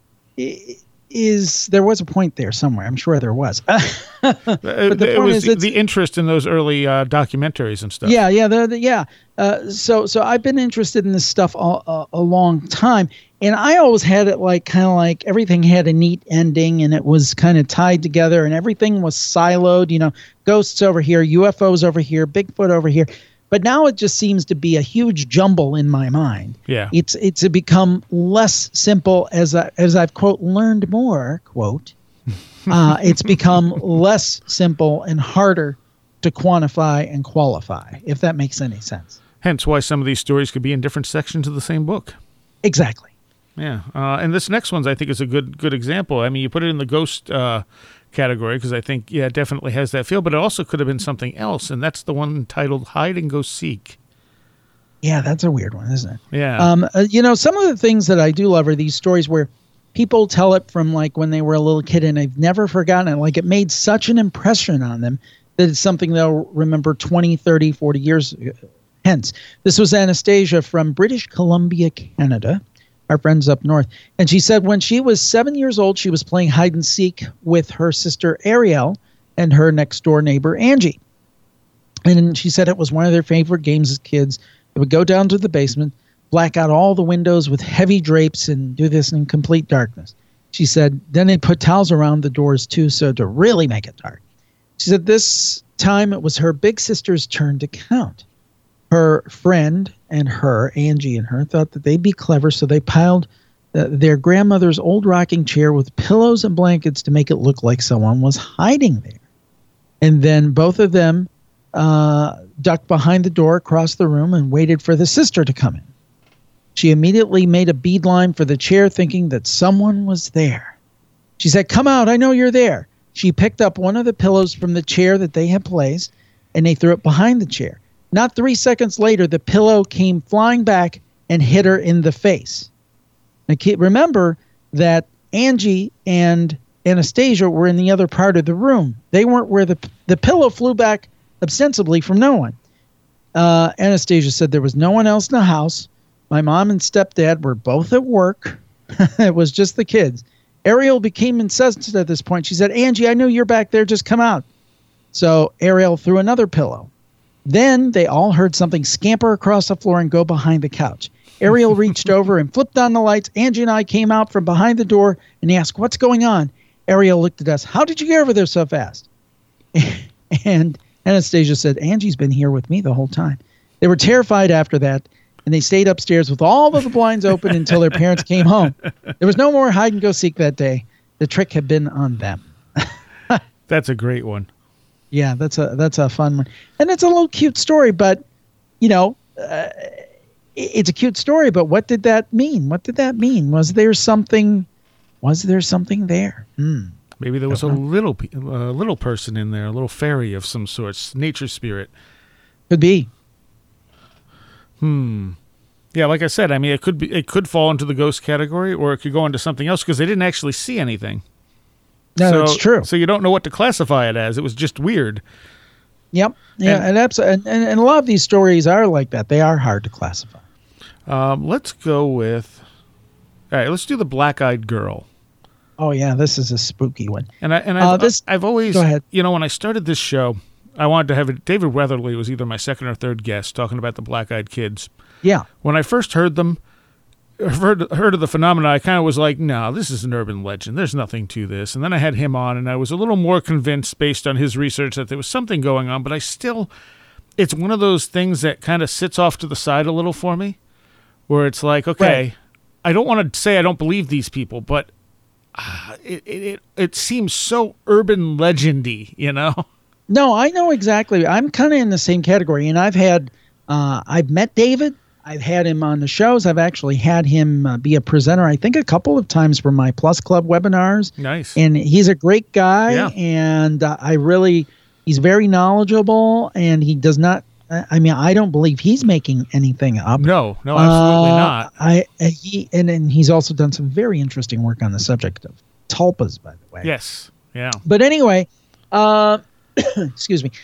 there was a point there somewhere. I'm sure there was. But the point is the interest in those early documentaries and stuff. So I've been interested in this stuff a long time, and I always had it kind of everything had a neat ending, and it was kind of tied together, and everything was siloed. Ghosts over here, UFOs over here, Bigfoot over here. But now it just seems to be a huge jumble in my mind. Yeah, it's become less simple as I've quote learned more quote. It's become less simple and harder to quantify and qualify, if that makes any sense. Hence why some of these stories could be in different sections of the same book. Exactly. Yeah, and this next one I think is a good example. I mean, you put it in the ghost category because I think it definitely has that feel, but it also could have been something else, and that's the one titled Hide and Go Seek. Yeah, that's a weird one, isn't it? Yeah. Some of the things that I do love are these stories where people tell it from when they were a little kid and they've never forgotten it. It made such an impression on them that it's something they'll remember 20, 30, 40 years hence. This was Anastasia from British Columbia, Canada, our friends up north. And she said when she was 7 years old, she was playing hide and seek with her sister Ariel and her next door neighbor Angie. And she said it was one of their favorite games as kids. They would go down to the basement, black out all the windows with heavy drapes, and do this in complete darkness. She said then they'd put towels around the doors too, so to really make it dark. She said this time it was her big sister's turn to count. Her friend and her, Angie and her, thought that they'd be clever, so they piled their grandmother's old rocking chair with pillows and blankets to make it look like someone was hiding there. And then both of them ducked behind the door across the room and waited for the sister to come in. She immediately made a beeline for the chair, thinking that someone was there. She said, "Come out, I know you're there." She picked up one of the pillows from the chair that they had placed, and they threw it behind the chair. Not 3 seconds later, the pillow came flying back and hit her in the face. Now, remember that Angie and Anastasia were in the other part of the room. They weren't where the pillow flew back ostensibly from no one. Anastasia said there was no one else in the house. My mom and stepdad were both at work. It was just the kids. Ariel became incensed at this point. She said, "Angie, I know you're back there. Just come out." So Ariel threw another pillow. Then they all heard something scamper across the floor and go behind the couch. Ariel reached over and flipped on the lights. Angie and I came out from behind the door and he asked, "What's going on?" Ariel looked at us. "How did you get over there so fast?" And Anastasia said, "Angie's been here with me the whole time." They were terrified after that, and they stayed upstairs with all of the blinds open until their parents came home. There was no more hide and go seek that day. The trick had been on them. That's a great one. Yeah, that's a fun one. And it's a little cute story, but, it's a cute story, but what did that mean? What did that mean? Was there something there? Maybe there was a little person in there, a little fairy of some sorts, nature spirit. Could be. Yeah, like I said, I mean, it could fall into the ghost category, or it could go into something else because they didn't actually see anything. No, that's true. So you don't know what to classify it as. It was just weird. Yep. Yeah, and a lot of these stories are like that. They are hard to classify. Let's go with. All right, let's do the black-eyed girl. Oh yeah, this is a spooky one. I've always, go ahead. When I started this show, I wanted to have it. David Weatherly was either my second or third guest talking about the black-eyed kids. Yeah. When I first heard of the phenomena, I kind of was like, no, this is an urban legend. There's nothing to this. And then I had him on, and I was a little more convinced based on his research that there was something going on, but it's one of those things that kind of sits off to the side a little for me, where it's like, okay, right. I don't want to say I don't believe these people, but it seems so urban legendy, No, I know exactly. I'm kind of in the same category, and I've met David. I've had him on the shows. I've actually had him be a presenter, I think, a couple of times for my Plus Club webinars. Nice. And he's a great guy, yeah. And he's very knowledgeable, and he does not, I don't believe he's making anything up. No, absolutely not. And he's also done some very interesting work on the subject of tulpas, by the way. Yes, yeah. But anyway, excuse me.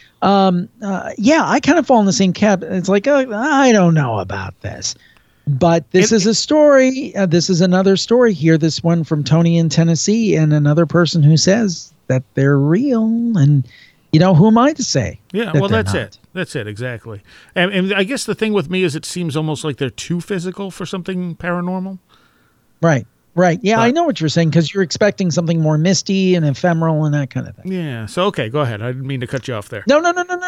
I kind of fall in the same cap. It's like, I don't know about this, but this is a story. This is another story here. This one from Tony in Tennessee, and another person who says that they're real. And who am I to say? Yeah, well, that's it. That's it, exactly. And I guess the thing with me is it seems almost like they're too physical for something paranormal. Right. Yeah, but I know what you're saying, because you're expecting something more misty and ephemeral and that kind of thing. Yeah. So, okay, go ahead. I didn't mean to cut you off there. No.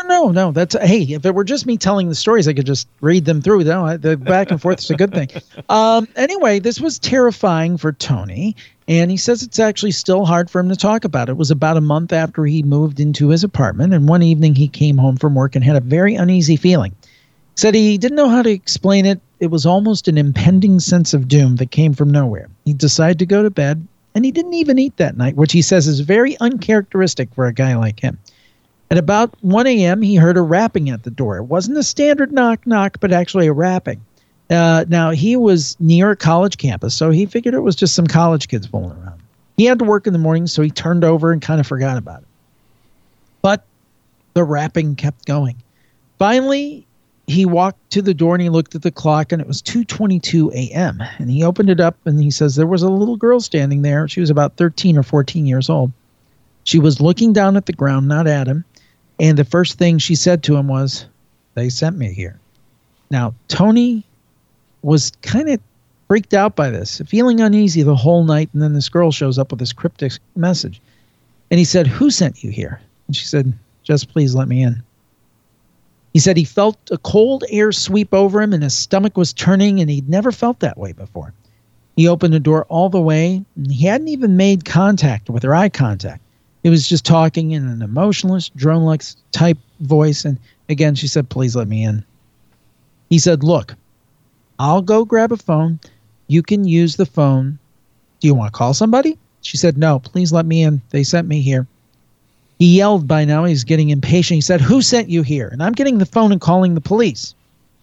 If it were just me telling the stories, I could just read them through. No, the back and forth is a good thing. Anyway, this was terrifying for Tony, and he says it's actually still hard for him to talk about. It was about a month after he moved into his apartment, and one evening he came home from work and had a very uneasy feeling. He said he didn't know how to explain it. It was almost an impending sense of doom that came from nowhere. He decided to go to bed, and he didn't even eat that night, which he says is very uncharacteristic for a guy like him. At about 1 a.m., he heard a rapping at the door. It wasn't a standard knock, but actually a rapping. Now, he was near a college campus, so he figured it was just some college kids fooling around. He had to work in the morning, so he turned over and kind of forgot about it. But the rapping kept going. Finally, he walked to the door and he looked at the clock, and it was 2:22 a.m. And he opened it up, and he says there was a little girl standing there. She was about 13 or 14 years old. She was looking down at the ground, not at him. And the first thing she said to him was, "They sent me here." Now, Tony was kind of freaked out by this, feeling uneasy the whole night. And then this girl shows up with this cryptic message. And he said, "Who sent you here?" And she said, "Just please let me in." He said he felt a cold air sweep over him, and his stomach was turning, and he'd never felt that way before. He opened the door all the way, and he hadn't even made contact with her, eye contact. It was just talking in an emotionless, drone-like type voice, and again, she said, "Please let me in." He said, "Look, I'll go grab a phone. You can use the phone. Do you want to call somebody?" She said, "No, please let me in. They sent me here." He yelled by now. He's getting impatient. He said, "Who sent you here?" "And I'm getting the phone and calling the police."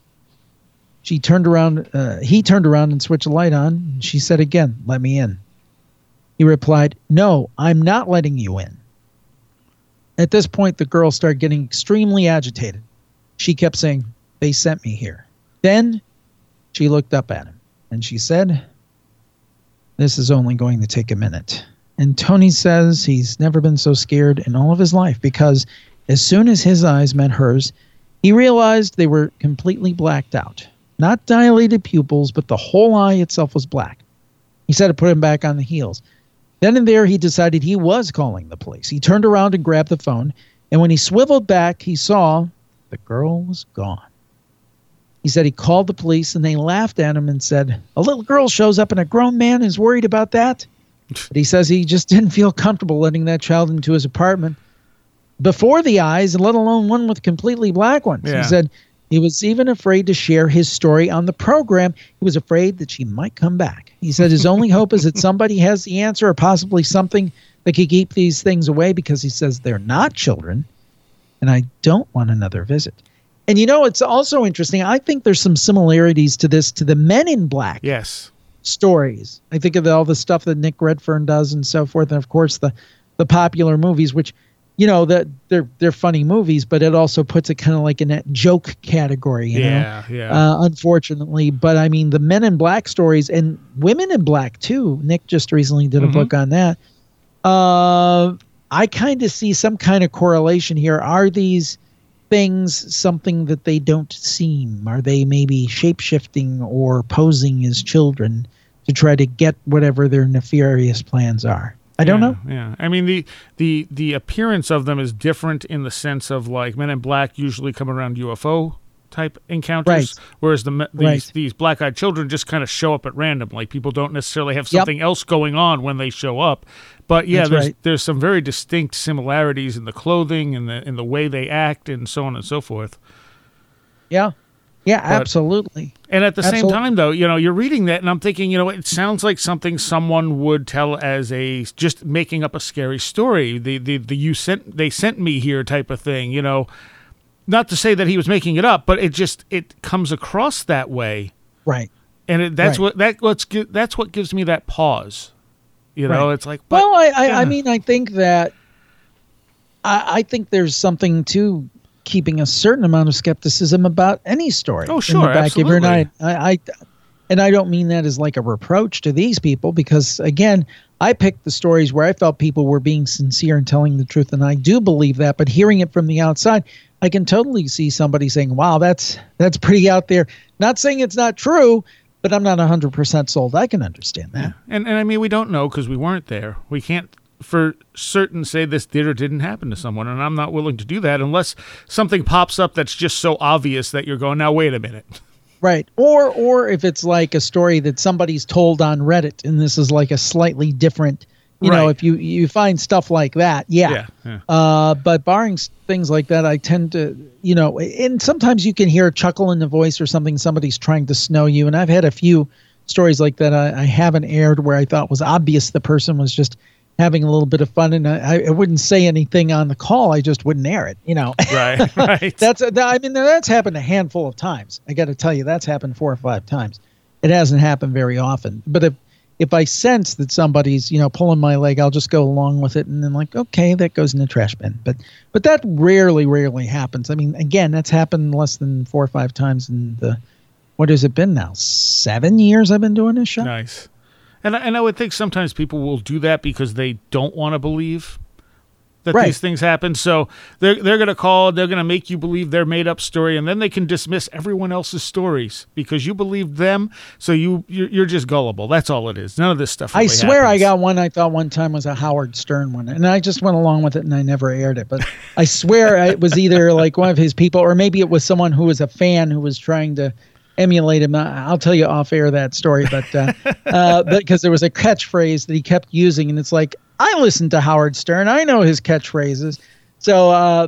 He turned around and switched the light on. And she said again, "Let me in." He replied, "No, I'm not letting you in." At this point, the girl started getting extremely agitated. She kept saying, "They sent me here." Then she looked up at him and she said, "This is only going to take a minute." And Tony says he's never been so scared in all of his life, because as soon as his eyes met hers, he realized they were completely blacked out. Not dilated pupils, but the whole eye itself was black. He said it put him back on the heels. Then and there, he decided he was calling the police. He turned around and grabbed the phone, and when he swiveled back, he saw the girl was gone. He said he called the police, and they laughed at him and said, "A little girl shows up and a grown man is worried about that?" But he says he just didn't feel comfortable letting that child into his apartment before the eyes, let alone one with completely black ones. Yeah. He said He was even afraid to share his story on the program. He was afraid that she might come back. He said his only hope is that somebody has the answer or possibly something that could keep these things away, because he says they're not children, and I don't want another visit. And it's also interesting. I think there's some similarities to this, to the Men in Black stories. I think of all the stuff that Nick Redfern does and so forth. And of course the popular movies, which, that they're funny movies, but it also puts it kind of like in that joke category, you know? Unfortunately. But I mean, the Men in Black stories and Women in Black too. Nick just recently did a book on that. I kind of see some kind of correlation here. Are these things something that they don't seem? Are they maybe shape-shifting or posing as children to try to get whatever their nefarious plans are? I don't know. Yeah, I mean the appearance of them is different in the sense of, like, Men in Black usually come around UFO type encounters, whereas these black-eyed children just kind of show up at random. Like, people don't necessarily have something else going on when they show up. But there's some very distinct similarities in the clothing and in the way they act and so on and so forth. Yeah, absolutely. And at the same time, though, you're reading that, and I'm thinking, it sounds like something someone would tell as just making up a scary story. They sent me here type of thing. Not to say that he was making it up, but it comes across that way, right? And that's what gives me that pause. It's like, well, I mean, I think that I think there's something to keeping a certain amount of skepticism about any story. Oh, sure, in the back absolutely. of your mind. And I don't mean that as like a reproach to these people, because again, I picked the stories where I felt people were being sincere and telling the truth, and I do believe that. But hearing it from the outside, I can totally see somebody saying, "Wow, that's pretty out there." Not saying it's not true, but I'm not 100% sold. I can understand that. Yeah. And I mean, we don't know because we weren't there. We can't for certain say this did or didn't happen to someone, and I'm not willing to do that unless something pops up that's just so obvious that you're going, now wait a minute. Right. Or if it's like a story that somebody's told on Reddit, and this is like a slightly different, if you find stuff like that, but barring things like that, I tend to, and sometimes you can hear a chuckle in the voice or something, somebody's trying to snow you, and I've had a few stories like that I haven't aired where I thought was obvious the person was just having a little bit of fun, and I wouldn't say anything on the call. I just wouldn't air it, Right. That's happened a handful of times. I got to tell you, that's happened 4 or 5 times. It hasn't happened very often. But if I sense that somebody's, pulling my leg, I'll just go along with it, and then like, okay, that goes in the trash bin. But that rarely happens. I mean, again, that's happened less than 4 or 5 times in what has it been now? 7 years I've been doing this show. Nice. And I would think sometimes people will do that because they don't want to believe that these things happen. So they're going to call, they're going to make you believe their made-up story, and then they can dismiss everyone else's stories because you believed them, so you're just gullible. That's all it is. None of this stuff really I swear happens. I got one I thought one time was a Howard Stern one, and I just went along with it, and I never aired it. But I swear it was either like one of his people, or maybe it was someone who was a fan who was trying to emulate him. I'll tell you off air that story, but because there was a catchphrase that he kept using, and it's like, I listened to Howard Stern, I know his catchphrases. So,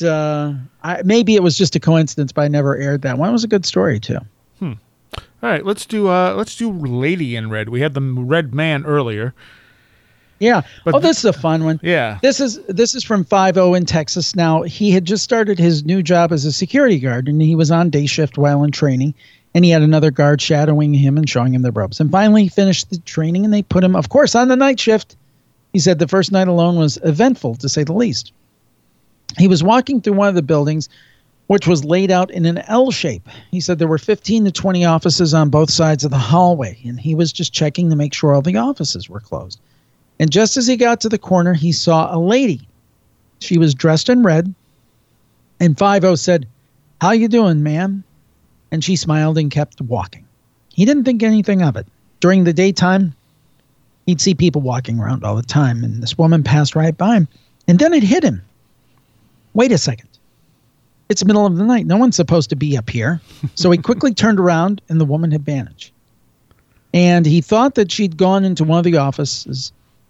maybe it was just a coincidence, but I never aired that one. It was a good story too. All right, let's do Lady in Red. We had the Red Man earlier. Yeah. But this is a fun one. Yeah. This is from 5-0 in Texas. Now, he had just started his new job as a security guard, and he was on day shift while in training, and he had another guard shadowing him and showing him the ropes. And finally, he finished the training, and they put him, of course, on the night shift. He said the first night alone was eventful, to say the least. He was walking through one of the buildings, which was laid out in an L shape. He said there were 15 to 20 offices on both sides of the hallway, and he was just checking to make sure all the offices were closed. And just as he got to the corner, he saw a lady. She was dressed in red, and 5-0 said, "How you doing, ma'am?" And she smiled and kept walking. He didn't think anything of it. During the daytime, he'd see people walking around all the time, and this woman passed right by him. And then it hit him. Wait a second. It's the middle of the night. No one's supposed to be up here. So he quickly turned around, and the woman had vanished. And he thought that she'd gone into one of the offices,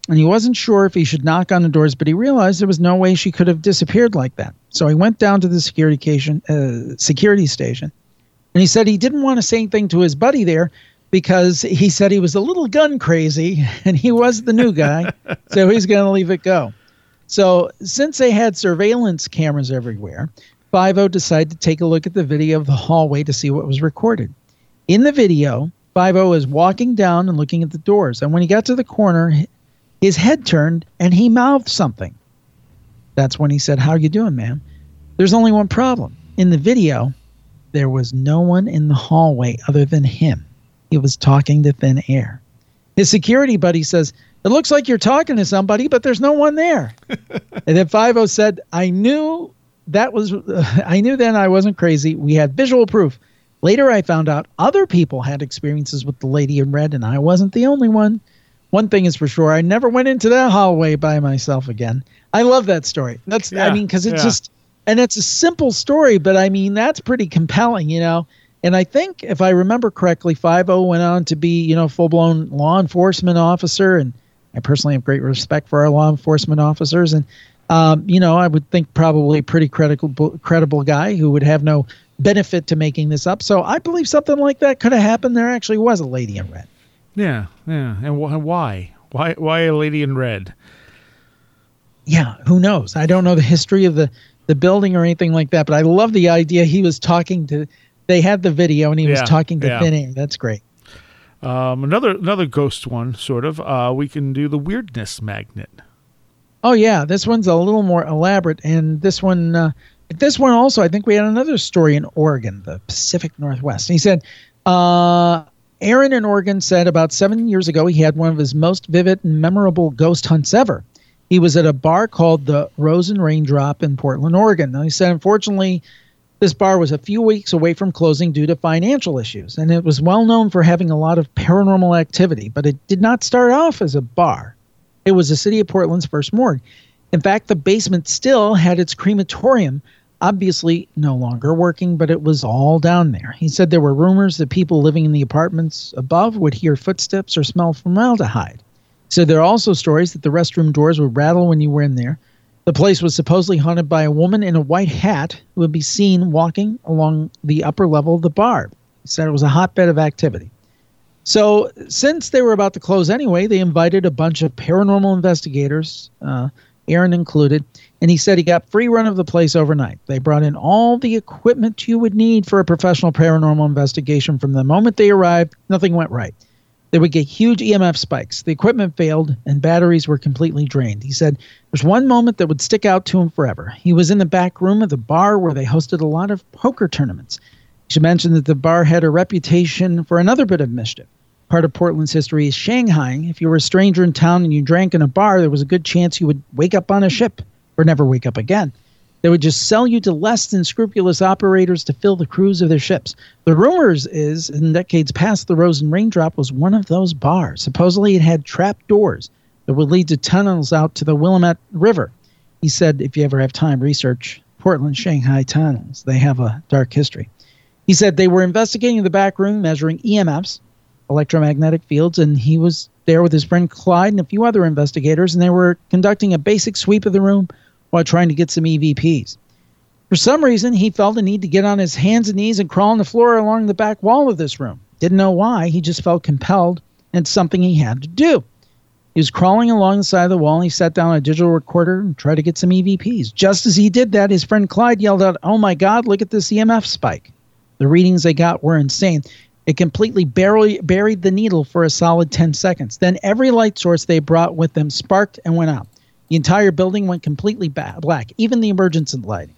and he wasn't sure if he should knock on the doors, but he realized there was no way she could have disappeared like that. So he went down to the security station, and he said he didn't want to say anything to his buddy there because he said he was a little gun crazy, and he was the new guy, so he's going to leave it go. So since they had surveillance cameras everywhere, 5-0 decided to take a look at the video of the hallway to see what was recorded. In the video, 5-0 is walking down and looking at the doors, and when he got to the corner, his head turned, and he mouthed something. That's when he said, "How you doing, ma'am?" There's only one problem. In the video, there was no one in the hallway other than him. He was talking to thin air. His security buddy says, "It looks like you're talking to somebody, but there's no one there." And then 5-0 said, I knew then I wasn't crazy. We had visual proof. Later, I found out other people had experiences with the lady in red, and I wasn't the only one. One thing is for sure, I never went into that hallway by myself again. I love that story. Because it's just, and it's a simple story, but I mean, that's pretty compelling, you know. And I think, if I remember correctly, 5-0 went on to be, you know, full-blown law enforcement officer, and I personally have great respect for our law enforcement officers. And, you know, I would think probably a pretty credible guy who would have no benefit to making this up. So I believe something like that could have happened. There actually was a lady in red. Yeah. And why? Why a lady in red? Yeah, who knows? I don't know the history of the building or anything like that, but I love the idea he was talking to. They had the video, and he was talking to thin air. That's great. Another ghost one, sort of. We can do the weirdness magnet. Oh yeah, this one's a little more elaborate, and this one also, I think we had another story in Oregon, the Pacific Northwest. And he said, Aaron in Oregon said about 7 years ago he had one of his most vivid and memorable ghost hunts ever. He was at a bar called the Rose and Raindrop in Portland, Oregon. Now, he said, unfortunately, this bar was a few weeks away from closing due to financial issues, and it was well known for having a lot of paranormal activity, but it did not start off as a bar. It was the city of Portland's first morgue. In fact, the basement still had its crematorium, obviously no longer working, but it was all down there. He said there were rumors that people living in the apartments above would hear footsteps or smell formaldehyde. So there are also stories that the restroom doors would rattle when you were in there. The place was supposedly haunted by a woman in a white hat who would be seen walking along the upper level of the bar. He said it was a hotbed of activity. So since they were about to close anyway, they invited a bunch of paranormal investigators, Aaron included, and he said he got free run of the place overnight. They brought in all the equipment you would need for a professional paranormal investigation. From the moment they arrived, nothing went right. They would get huge EMF spikes. The equipment failed, and batteries were completely drained. He said there's one moment that would stick out to him forever. He was in the back room of the bar where they hosted a lot of poker tournaments. He should mention that the bar had a reputation for another bit of mischief. Part of Portland's history is Shanghaiing. If you were a stranger in town and you drank in a bar, there was a good chance you would wake up on a ship or never wake up again. They would just sell you to less than scrupulous operators to fill the crews of their ships. The rumors is, in decades past, the Rose and Raindrop was one of those bars. Supposedly it had trap doors that would lead to tunnels out to the Willamette River. He said, if you ever have time, research Portland Shanghai tunnels. They have a dark history. He said they were investigating the back room, measuring EMFs, electromagnetic fields, and he was there with his friend Clyde and a few other investigators, and they were conducting a basic sweep of the room while trying to get some EVPs. For some reason, he felt a need to get on his hands and knees and crawl on the floor along the back wall of this room. Didn't know why, he just felt compelled, and it's something he had to do. He was crawling along the side of the wall, and he sat down a digital recorder and tried to get some EVPs. Just as he did that, his friend Clyde yelled out, "Oh my God, look at this EMF spike." The readings they got were insane. It completely buried the needle for a solid 10 seconds. Then every light source they brought with them sparked and went out. The entire building went completely black, even the emergency lighting.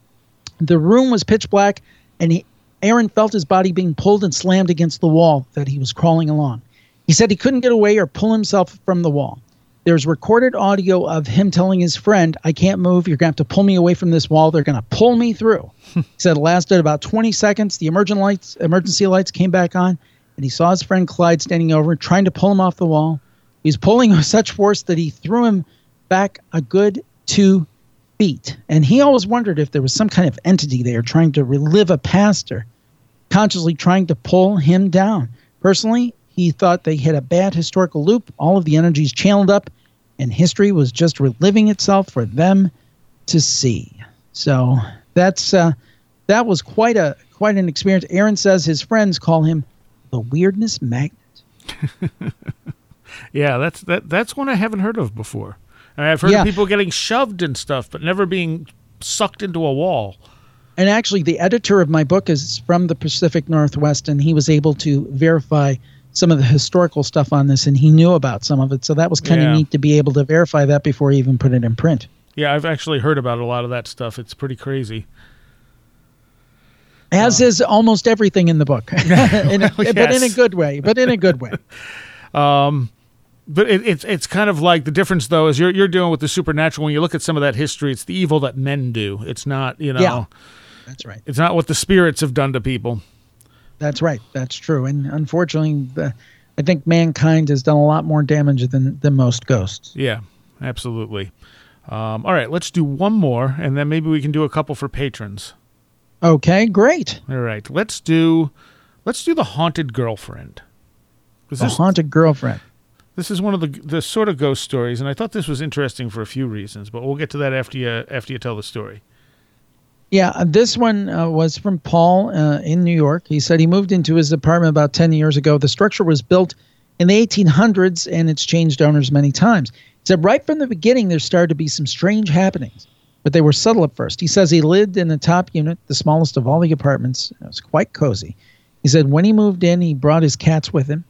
The room was pitch black, and Aaron felt his body being pulled and slammed against the wall that he was crawling along. He said he couldn't get away or pull himself from the wall. There's recorded audio of him telling his friend, "I can't move. You're going to have to pull me away from this wall. They're going to pull me through." He said it lasted about 20 seconds. The emergency lights came back on, and he saw his friend Clyde standing over, trying to pull him off the wall. He was pulling with such force that he threw him back a good 2 feet. And he always wondered if there was some kind of entity there trying to relive a past or consciously trying to pull him down. Personally, he thought they hit a bad historical loop. All of the energies channeled up, and history was just reliving itself for them to see. So that was quite an experience. Aaron says his friends call him the weirdness magnet. Yeah, that's one I haven't heard of before. I've heard of people getting shoved and stuff, but never being sucked into a wall. And actually, the editor of my book is from the Pacific Northwest, and he was able to verify some of the historical stuff on this, and he knew about some of it. So that was kind of neat to be able to verify that before he even put it in print. Yeah, I've actually heard about a lot of that stuff. It's pretty crazy. As is almost everything in the book, but in a good way. But it's kind of like the difference, though, is you're dealing with the supernatural. When you look at some of that history, it's the evil that men do. It's not, Yeah, that's right. It's not what the spirits have done to people. That's right. That's true. And unfortunately, I think mankind has done a lot more damage than most ghosts. Yeah, absolutely. All right, let's do one more, and then maybe we can do a couple for patrons. Okay, great. All right, let's do the haunted girlfriend. Haunted girlfriend. This is one of the sort of ghost stories, and I thought this was interesting for a few reasons, but we'll get to that after you tell the story. Yeah, this one was from Paul in New York. He said he moved into his apartment about 10 years ago. The structure was built in the 1800s, and it's changed owners many times. He said right from the beginning there started to be some strange happenings, but they were subtle at first. He says he lived in the top unit, the smallest of all the apartments. It was quite cozy. He said when he moved in, he brought his cats with him.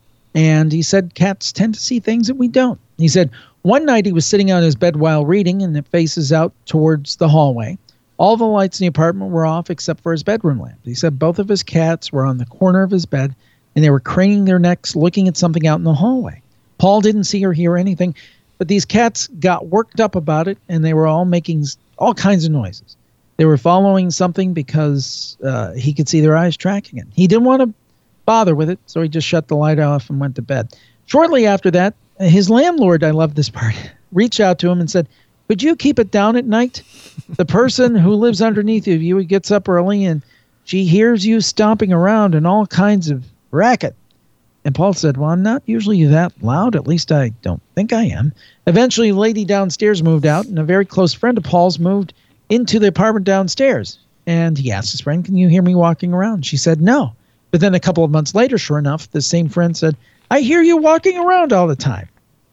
And he said cats tend to see things that we don't. He said one night he was sitting on his bed while reading, and it faces out towards the hallway. All the lights in the apartment were off except for his bedroom lamp. He said both of his cats were on the corner of his bed, and they were craning their necks looking at something out in the hallway. Paul didn't see or hear anything, but these cats got worked up about it, and they were all making all kinds of noises. They were following something because he could see their eyes tracking it. He didn't want to bother with it, so he just shut the light off and went to bed. Shortly after that, his landlord, I love this part, reached out to him and said, "Could you keep it down at night? The person who lives underneath of you gets up early and she hears you stomping around and all kinds of racket." And Paul said, "Well, I'm not usually that loud. At least I don't think I am." Eventually, a lady downstairs moved out, and a very close friend of Paul's moved into the apartment downstairs. And he asked his friend, "Can you hear me walking around?" She said, "No." But then a couple of months later, sure enough, the same friend said, "I hear you walking around all the time."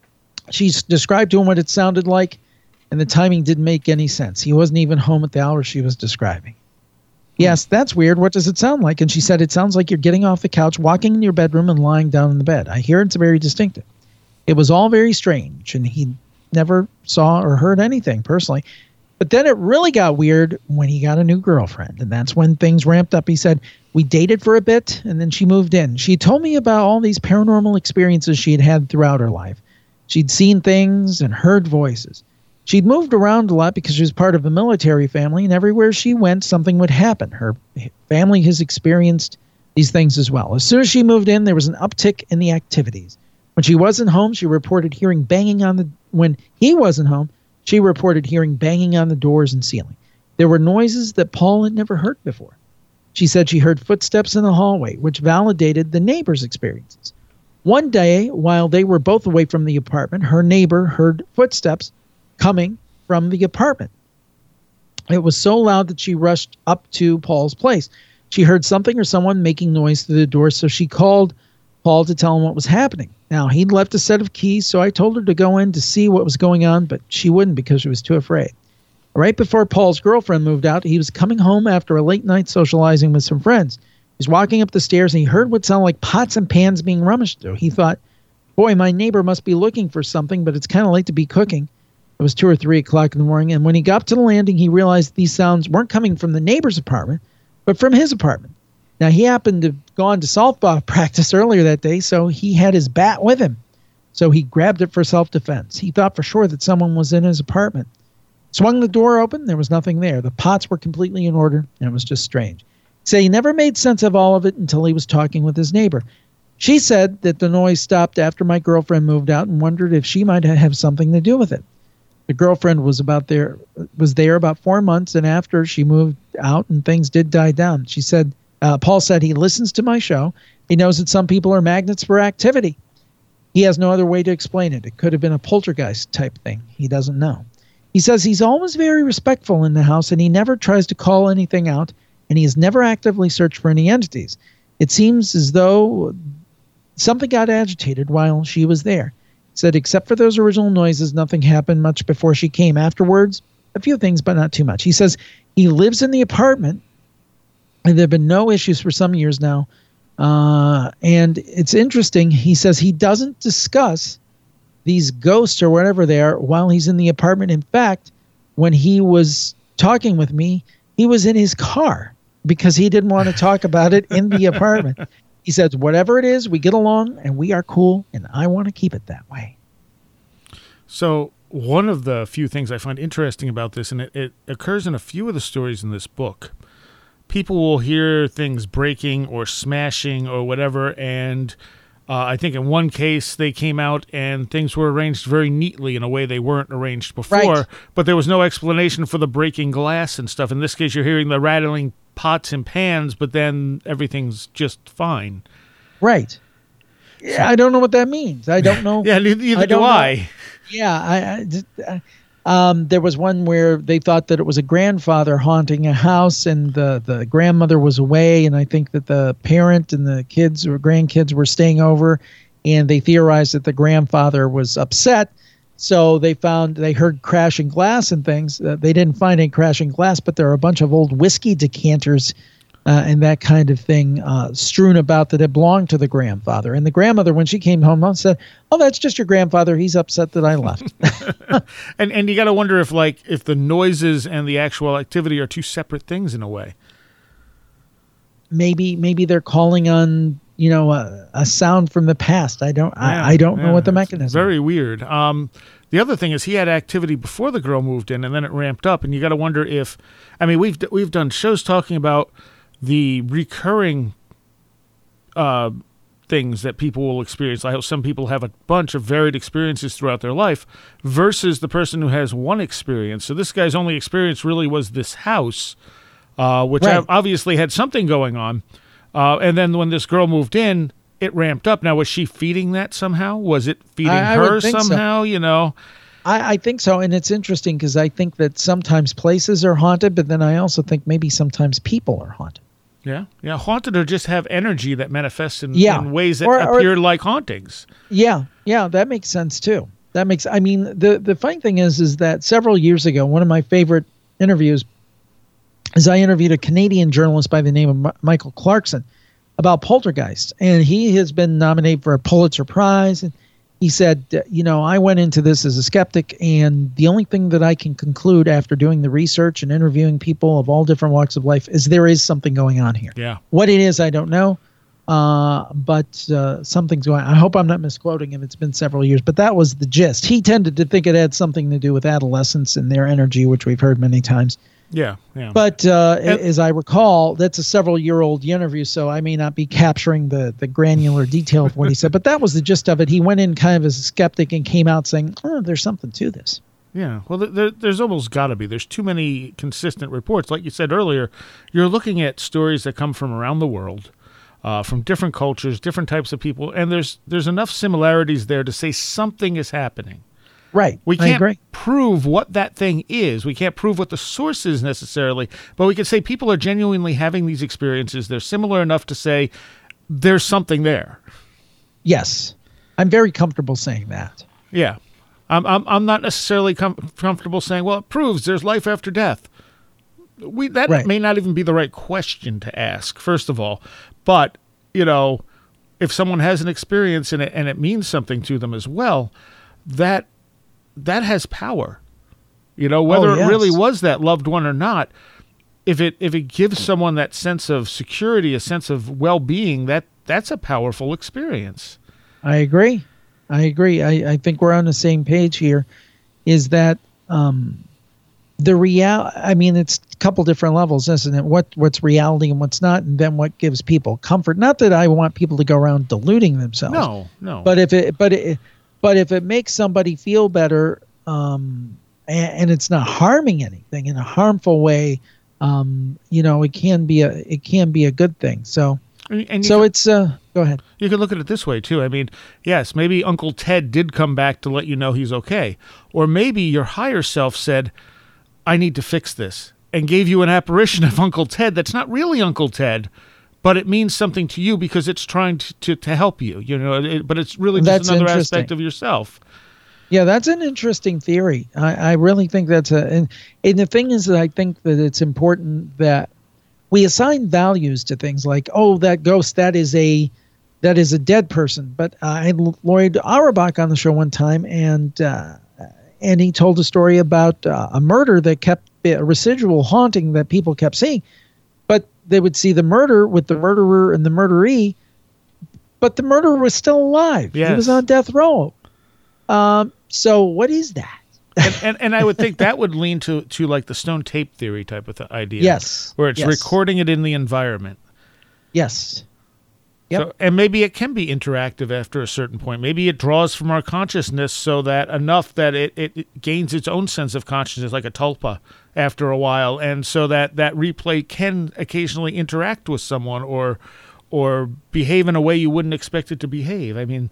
She described to him what it sounded like, and the timing didn't make any sense. He wasn't even home at the hour she was describing. He asked, "That's weird. What does it sound like?" And she said, "It sounds like you're getting off the couch, walking in your bedroom, and lying down in the bed. I hear it's very distinctive." It was all very strange, and he never saw or heard anything personally. But then it really got weird when he got a new girlfriend, and that's when things ramped up. He said, "We dated for a bit, and then she moved in. She told me about all these paranormal experiences she had had throughout her life. She'd seen things and heard voices. She'd moved around a lot because she was part of a military family, and everywhere she went, something would happen. Her family has experienced these things as well. As soon as she moved in, there was an uptick in the activities. When she wasn't home, she reported hearing banging on the... When he wasn't home, she reported hearing banging on the doors and ceiling. There were noises that Paul had never heard before. She said she heard footsteps in the hallway, which validated the neighbor's experiences. One day, while they were both away from the apartment, her neighbor heard footsteps coming from the apartment. It was so loud that she rushed up to Paul's place. She heard something or someone making noise through the door, so she called Paul to tell him what was happening. Now, he'd left a set of keys, so I told her to go in to see what was going on, but she wouldn't because she was too afraid. Right before Paul's girlfriend moved out, he was coming home after a late night socializing with some friends. He was walking up the stairs, and he heard what sounded like pots and pans being rummaged through. He thought, boy, my neighbor must be looking for something, but it's kind of late to be cooking. It was 2 or 3 o'clock in the morning, and when he got up to the landing, he realized these sounds weren't coming from the neighbor's apartment, but from his apartment. Now, he happened to have gone to softball practice earlier that day, so he had his bat with him. So he grabbed it for self-defense. He thought for sure that someone was in his apartment. Swung the door open, there was nothing there. The pots were completely in order, and it was just strange. So he never made sense of all of it until he was talking with his neighbor. She said that the noise stopped after my girlfriend moved out and wondered if she might have something to do with it. The girlfriend was there about 4 months, and after she moved out and things did die down. She said, Paul said he listens to my show. He knows that some people are magnets for activity. He has no other way to explain it. It could have been a poltergeist type thing. He doesn't know. He says he's always very respectful in the house, and he never tries to call anything out, and he has never actively searched for any entities. It seems as though something got agitated while she was there. He said except for those original noises, nothing happened much before she came. Afterwards, a few things, but not too much. He says he lives in the apartment, and there have been no issues for some years now. And it's interesting. He says he doesn't discuss these ghosts or whatever they are while he's in the apartment. In fact, when he was talking with me, he was in his car because he didn't want to talk about it in the apartment. He says, whatever it is, we get along and we are cool, and I want to keep it that way. So one of the few things I find interesting about this, and it occurs in a few of the stories in this book, people will hear things breaking or smashing or whatever, and I think in one case they came out and things were arranged very neatly in a way they weren't arranged before, Right. but there was no explanation for the breaking glass and stuff. In this case, you're hearing the rattling pots and pans, but then everything's just fine. Right. Yeah, I don't know what that means. I don't know. Yeah, neither do don't I. know. Yeah, there was one where they thought that it was a grandfather haunting a house, and the grandmother was away, and I think that the parent and the kids or grandkids were staying over, and they theorized that the grandfather was upset. So they heard crashing glass and things. They didn't find any crashing glass, but there are a bunch of old whiskey decanters and that kind of thing strewn about that had belonged to the grandfather. And the grandmother, when she came home, said, "Oh, that's just your grandfather. He's upset that I left." And you got to wonder if the noises and the actual activity are two separate things in a way. Maybe they're calling on a sound from the past. I don't know what the mechanism is. Very weird. The other thing is he had activity before the girl moved in, and then it ramped up. And you got to wonder if, I mean, we've done shows talking about the recurring things that people will experience. Like how some people have a bunch of varied experiences throughout their life versus the person who has one experience. So this guy's only experience really was this house, which Right. obviously had something going on. And then when this girl moved in, it ramped up. Now, was she feeding that somehow? Was it feeding I her would think so. somehow? I think so, and it's interesting because I think that sometimes places are haunted, but then I also think maybe sometimes people are haunted. Yeah. Haunted or just have energy that manifests in ways that Or appear like hauntings. Yeah, that makes sense too. I mean, the funny thing is that several years ago, one of my favorite interviews is I interviewed a Canadian journalist by the name of Michael Clarkson about poltergeist, and he has been nominated for a Pulitzer Prize. And he said, I went into this as a skeptic, and the only thing that I can conclude after doing the research and interviewing people of all different walks of life is there is something going on here. Yeah. What it is, I don't know, but something's going on. I hope I'm not misquoting him. It's been several years, but that was the gist. He tended to think it had something to do with adolescence and their energy, which we've heard many times. Yeah. But as I recall, that's a several-year-old interview, so I may not be capturing the granular detail of what he said. But that was the gist of it. He went in kind of as a skeptic and came out saying, "Oh, there's something to this." Yeah. Well, there's almost got to be. There's too many consistent reports. Like you said earlier, you're looking at stories that come from around the world, from different cultures, different types of people, and there's enough similarities there to say something is happening. Right. We I agree. can't prove what that thing is. We can't prove what the source is necessarily, but we can say people are genuinely having these experiences. They're similar enough to say there's something there. Yes. I'm very comfortable saying that. Yeah. I'm not necessarily comfortable saying, well, it proves there's life after death. That may not even be the right question to ask, first of all. But, if someone has an experience and it means something to them as well, that has power, whether it really was that loved one or not. If it gives someone that sense of security, a sense of well-being, that's a powerful experience. I agree. I think we're on the same page here. Is that the it's a couple different levels, isn't it? What's reality and what's not, and then what gives people comfort. Not that I want people to go around deluding themselves. No. But if it makes somebody feel better, and it's not harming anything in a harmful way, it can be a good thing. So And so it's go ahead. You could look at it this way, too. I mean, yes, maybe Uncle Ted did come back to let you know he's okay. Or maybe your higher self said, I need to fix this, and gave you an apparition of Uncle Ted that's not really Uncle Ted, but it means something to you because it's trying to help you, but it's really just another aspect of yourself. Yeah, that's an interesting theory. I really think that's and the thing is that I think that it's important that we assign values to things like, oh, that ghost, that is a dead person. But I had Lloyd Auerbach on the show one time, and he told a story about a murder that kept a residual haunting that people kept seeing. But they would see the murder with the murderer and the murderee, but the murderer was still alive. Yes. He was on death row. So what is that? and I would think that would lean to like the stone tape theory type of idea. Yes. Where it's recording it in the environment. Yes. Yep. So, and maybe it can be interactive after a certain point. Maybe it draws from our consciousness so that enough that it gains its own sense of consciousness, like a tulpa, after a while, and so that replay can occasionally interact with someone or behave in a way you wouldn't expect it to behave. I mean,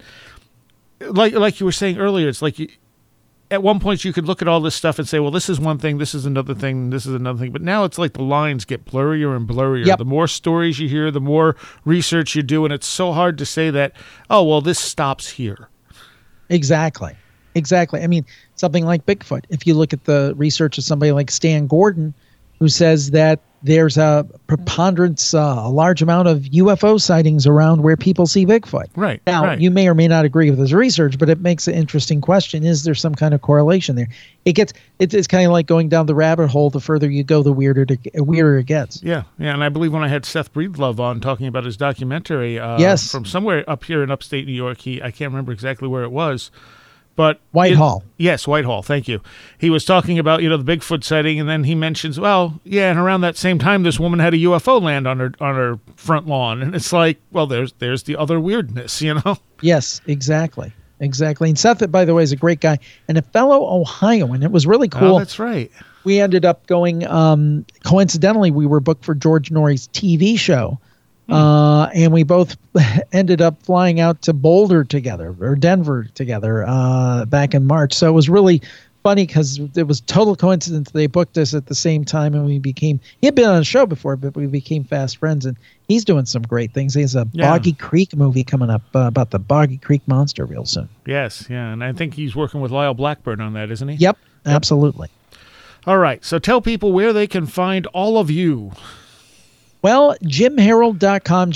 like you were saying earlier, it's like at one point you could look at all this stuff and say, well, this is one thing, this is another thing, this is another thing. But now it's like the lines get blurrier and blurrier. Yep. The more stories you hear, the more research you do, and it's so hard to say that, oh, well, this stops here. Exactly. I mean, something like Bigfoot. If you look at the research of somebody like Stan Gordon, who says that there's a preponderance, a large amount of UFO sightings around where people see Bigfoot. Right. Now, right. You may or may not agree with his research, but it makes an interesting question. Is there some kind of correlation there? It's kind of like going down the rabbit hole. The further you go, the weirder it gets. Yeah. And I believe when I had Seth Breedlove on talking about his documentary from somewhere up here in upstate New York, I can't remember exactly where it was. But Whitehall. Yes, Whitehall. Thank you. He was talking about, the Bigfoot sighting, and then he mentions, well, yeah, and around that same time, this woman had a UFO land on her front lawn, and it's like, well, there's the other weirdness, Yes, exactly. And Seth, by the way, is a great guy and a fellow Ohioan. It was really cool. Oh, that's right. We ended up going. Coincidentally, we were booked for George Norrie's TV show. And we both ended up flying out to Boulder together or Denver together back in March. So it was really funny because it was total coincidence. They booked us at the same time, and he had been on a show before, but we became fast friends. And he's doing some great things. He has a Boggy Creek movie coming up about the Boggy Creek monster real soon. Yes, yeah, and I think he's working with Lyle Blackburn on that, isn't he? Yep. Absolutely. All right, so tell people where they can find all of you. Well, JimHarold.com,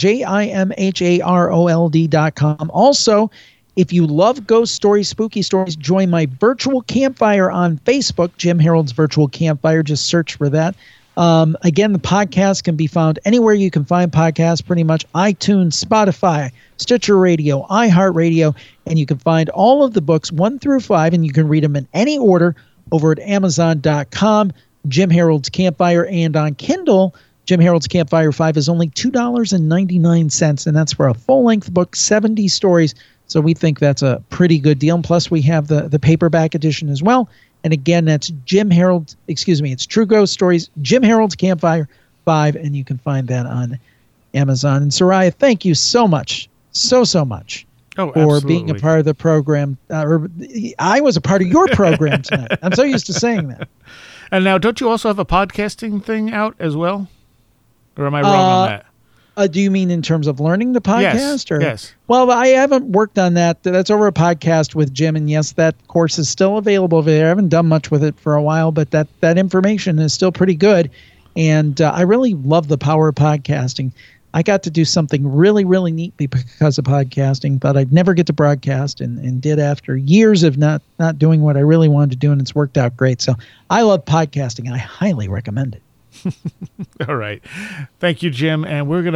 JimHarold.com. Also, if you love ghost stories, spooky stories, join my virtual campfire on Facebook, Jim Harold's Virtual Campfire. Just search for that. Again, the podcast can be found anywhere you can find podcasts, pretty much iTunes, Spotify, Stitcher Radio, iHeartRadio, and you can find all of the books 1 through 5, and you can read them in any order over at Amazon.com, Jim Harold's Campfire, and on Kindle, Jim Harold's Campfire 5 is only $2.99, and that's for a full-length book, 70 stories. So we think that's a pretty good deal. And plus, we have the paperback edition as well. And again, that's it's True Ghost Stories, Jim Harold's Campfire 5, and you can find that on Amazon. And Soraya, thank you so much, so much for being a part of the program. I was a part of your program tonight. I'm so used to saying that. And now, don't you also have a podcasting thing out as well? Or am I wrong on that? Do you mean in terms of learning the podcast? Yes. Well, I haven't worked on that. That's over a podcast with Jim, and yes, that course is still available over there. I haven't done much with it for a while, but that information is still pretty good, and I really love the power of podcasting. I got to do something really, really neat because of podcasting, but I'd never get to broadcast, and did after years of not doing what I really wanted to do, and it's worked out great. So I love podcasting. I highly recommend it. All right. Thank you, Jim. And we're going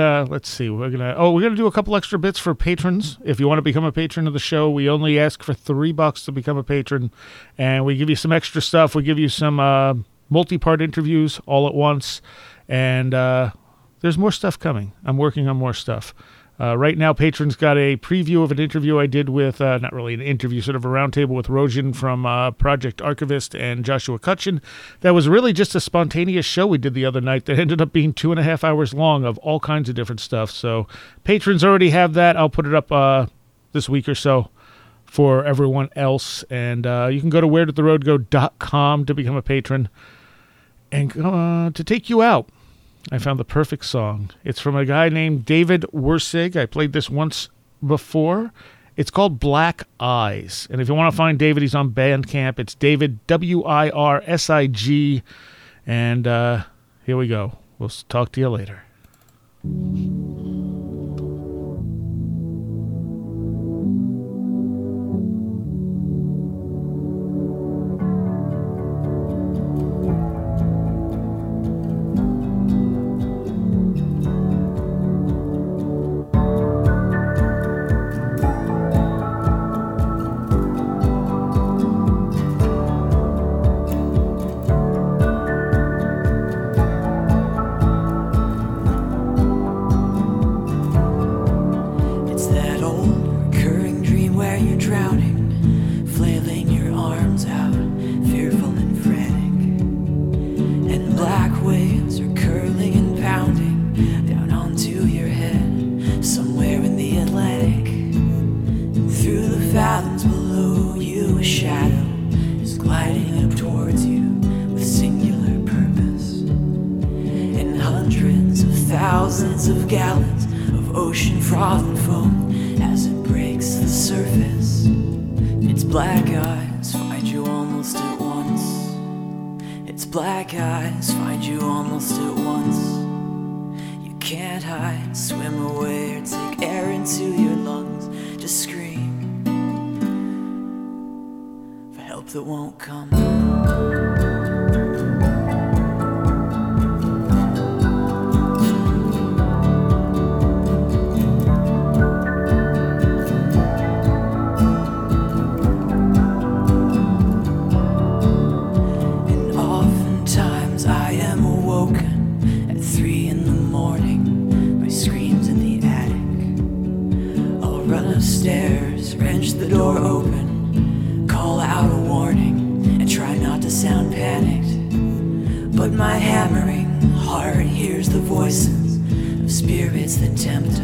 to do a couple extra bits for patrons. If you want to become a patron of the show, we only ask for $3 to become a patron, and we give you some extra stuff. We give you some multi-part interviews all at once, and there's more stuff coming. I'm working on more stuff. Right now, patrons got a preview of an interview I did with, not really an interview, sort of a roundtable with Rojan from Project Archivist and Joshua Cutchin. That was really just a spontaneous show we did the other night that ended up being 2.5 hours long of all kinds of different stuff. So patrons already have that. I'll put it up this week or so for everyone else. And you can go to wheredidtheroadgo.com to become a patron and to take you out. I found the perfect song. It's from a guy named David Wursig. I played this once before. It's called Black Eyes. And if you want to find David, he's on Bandcamp. It's David, Wirsig. And here we go. We'll talk to you later. That won't come. And oftentimes I am awoken at 3 a.m. by screams in the attic. I'll run upstairs, wrench the door open, call out a warning, and try not to sound panicked. But my hammering heart hears the voices of spirits that tempt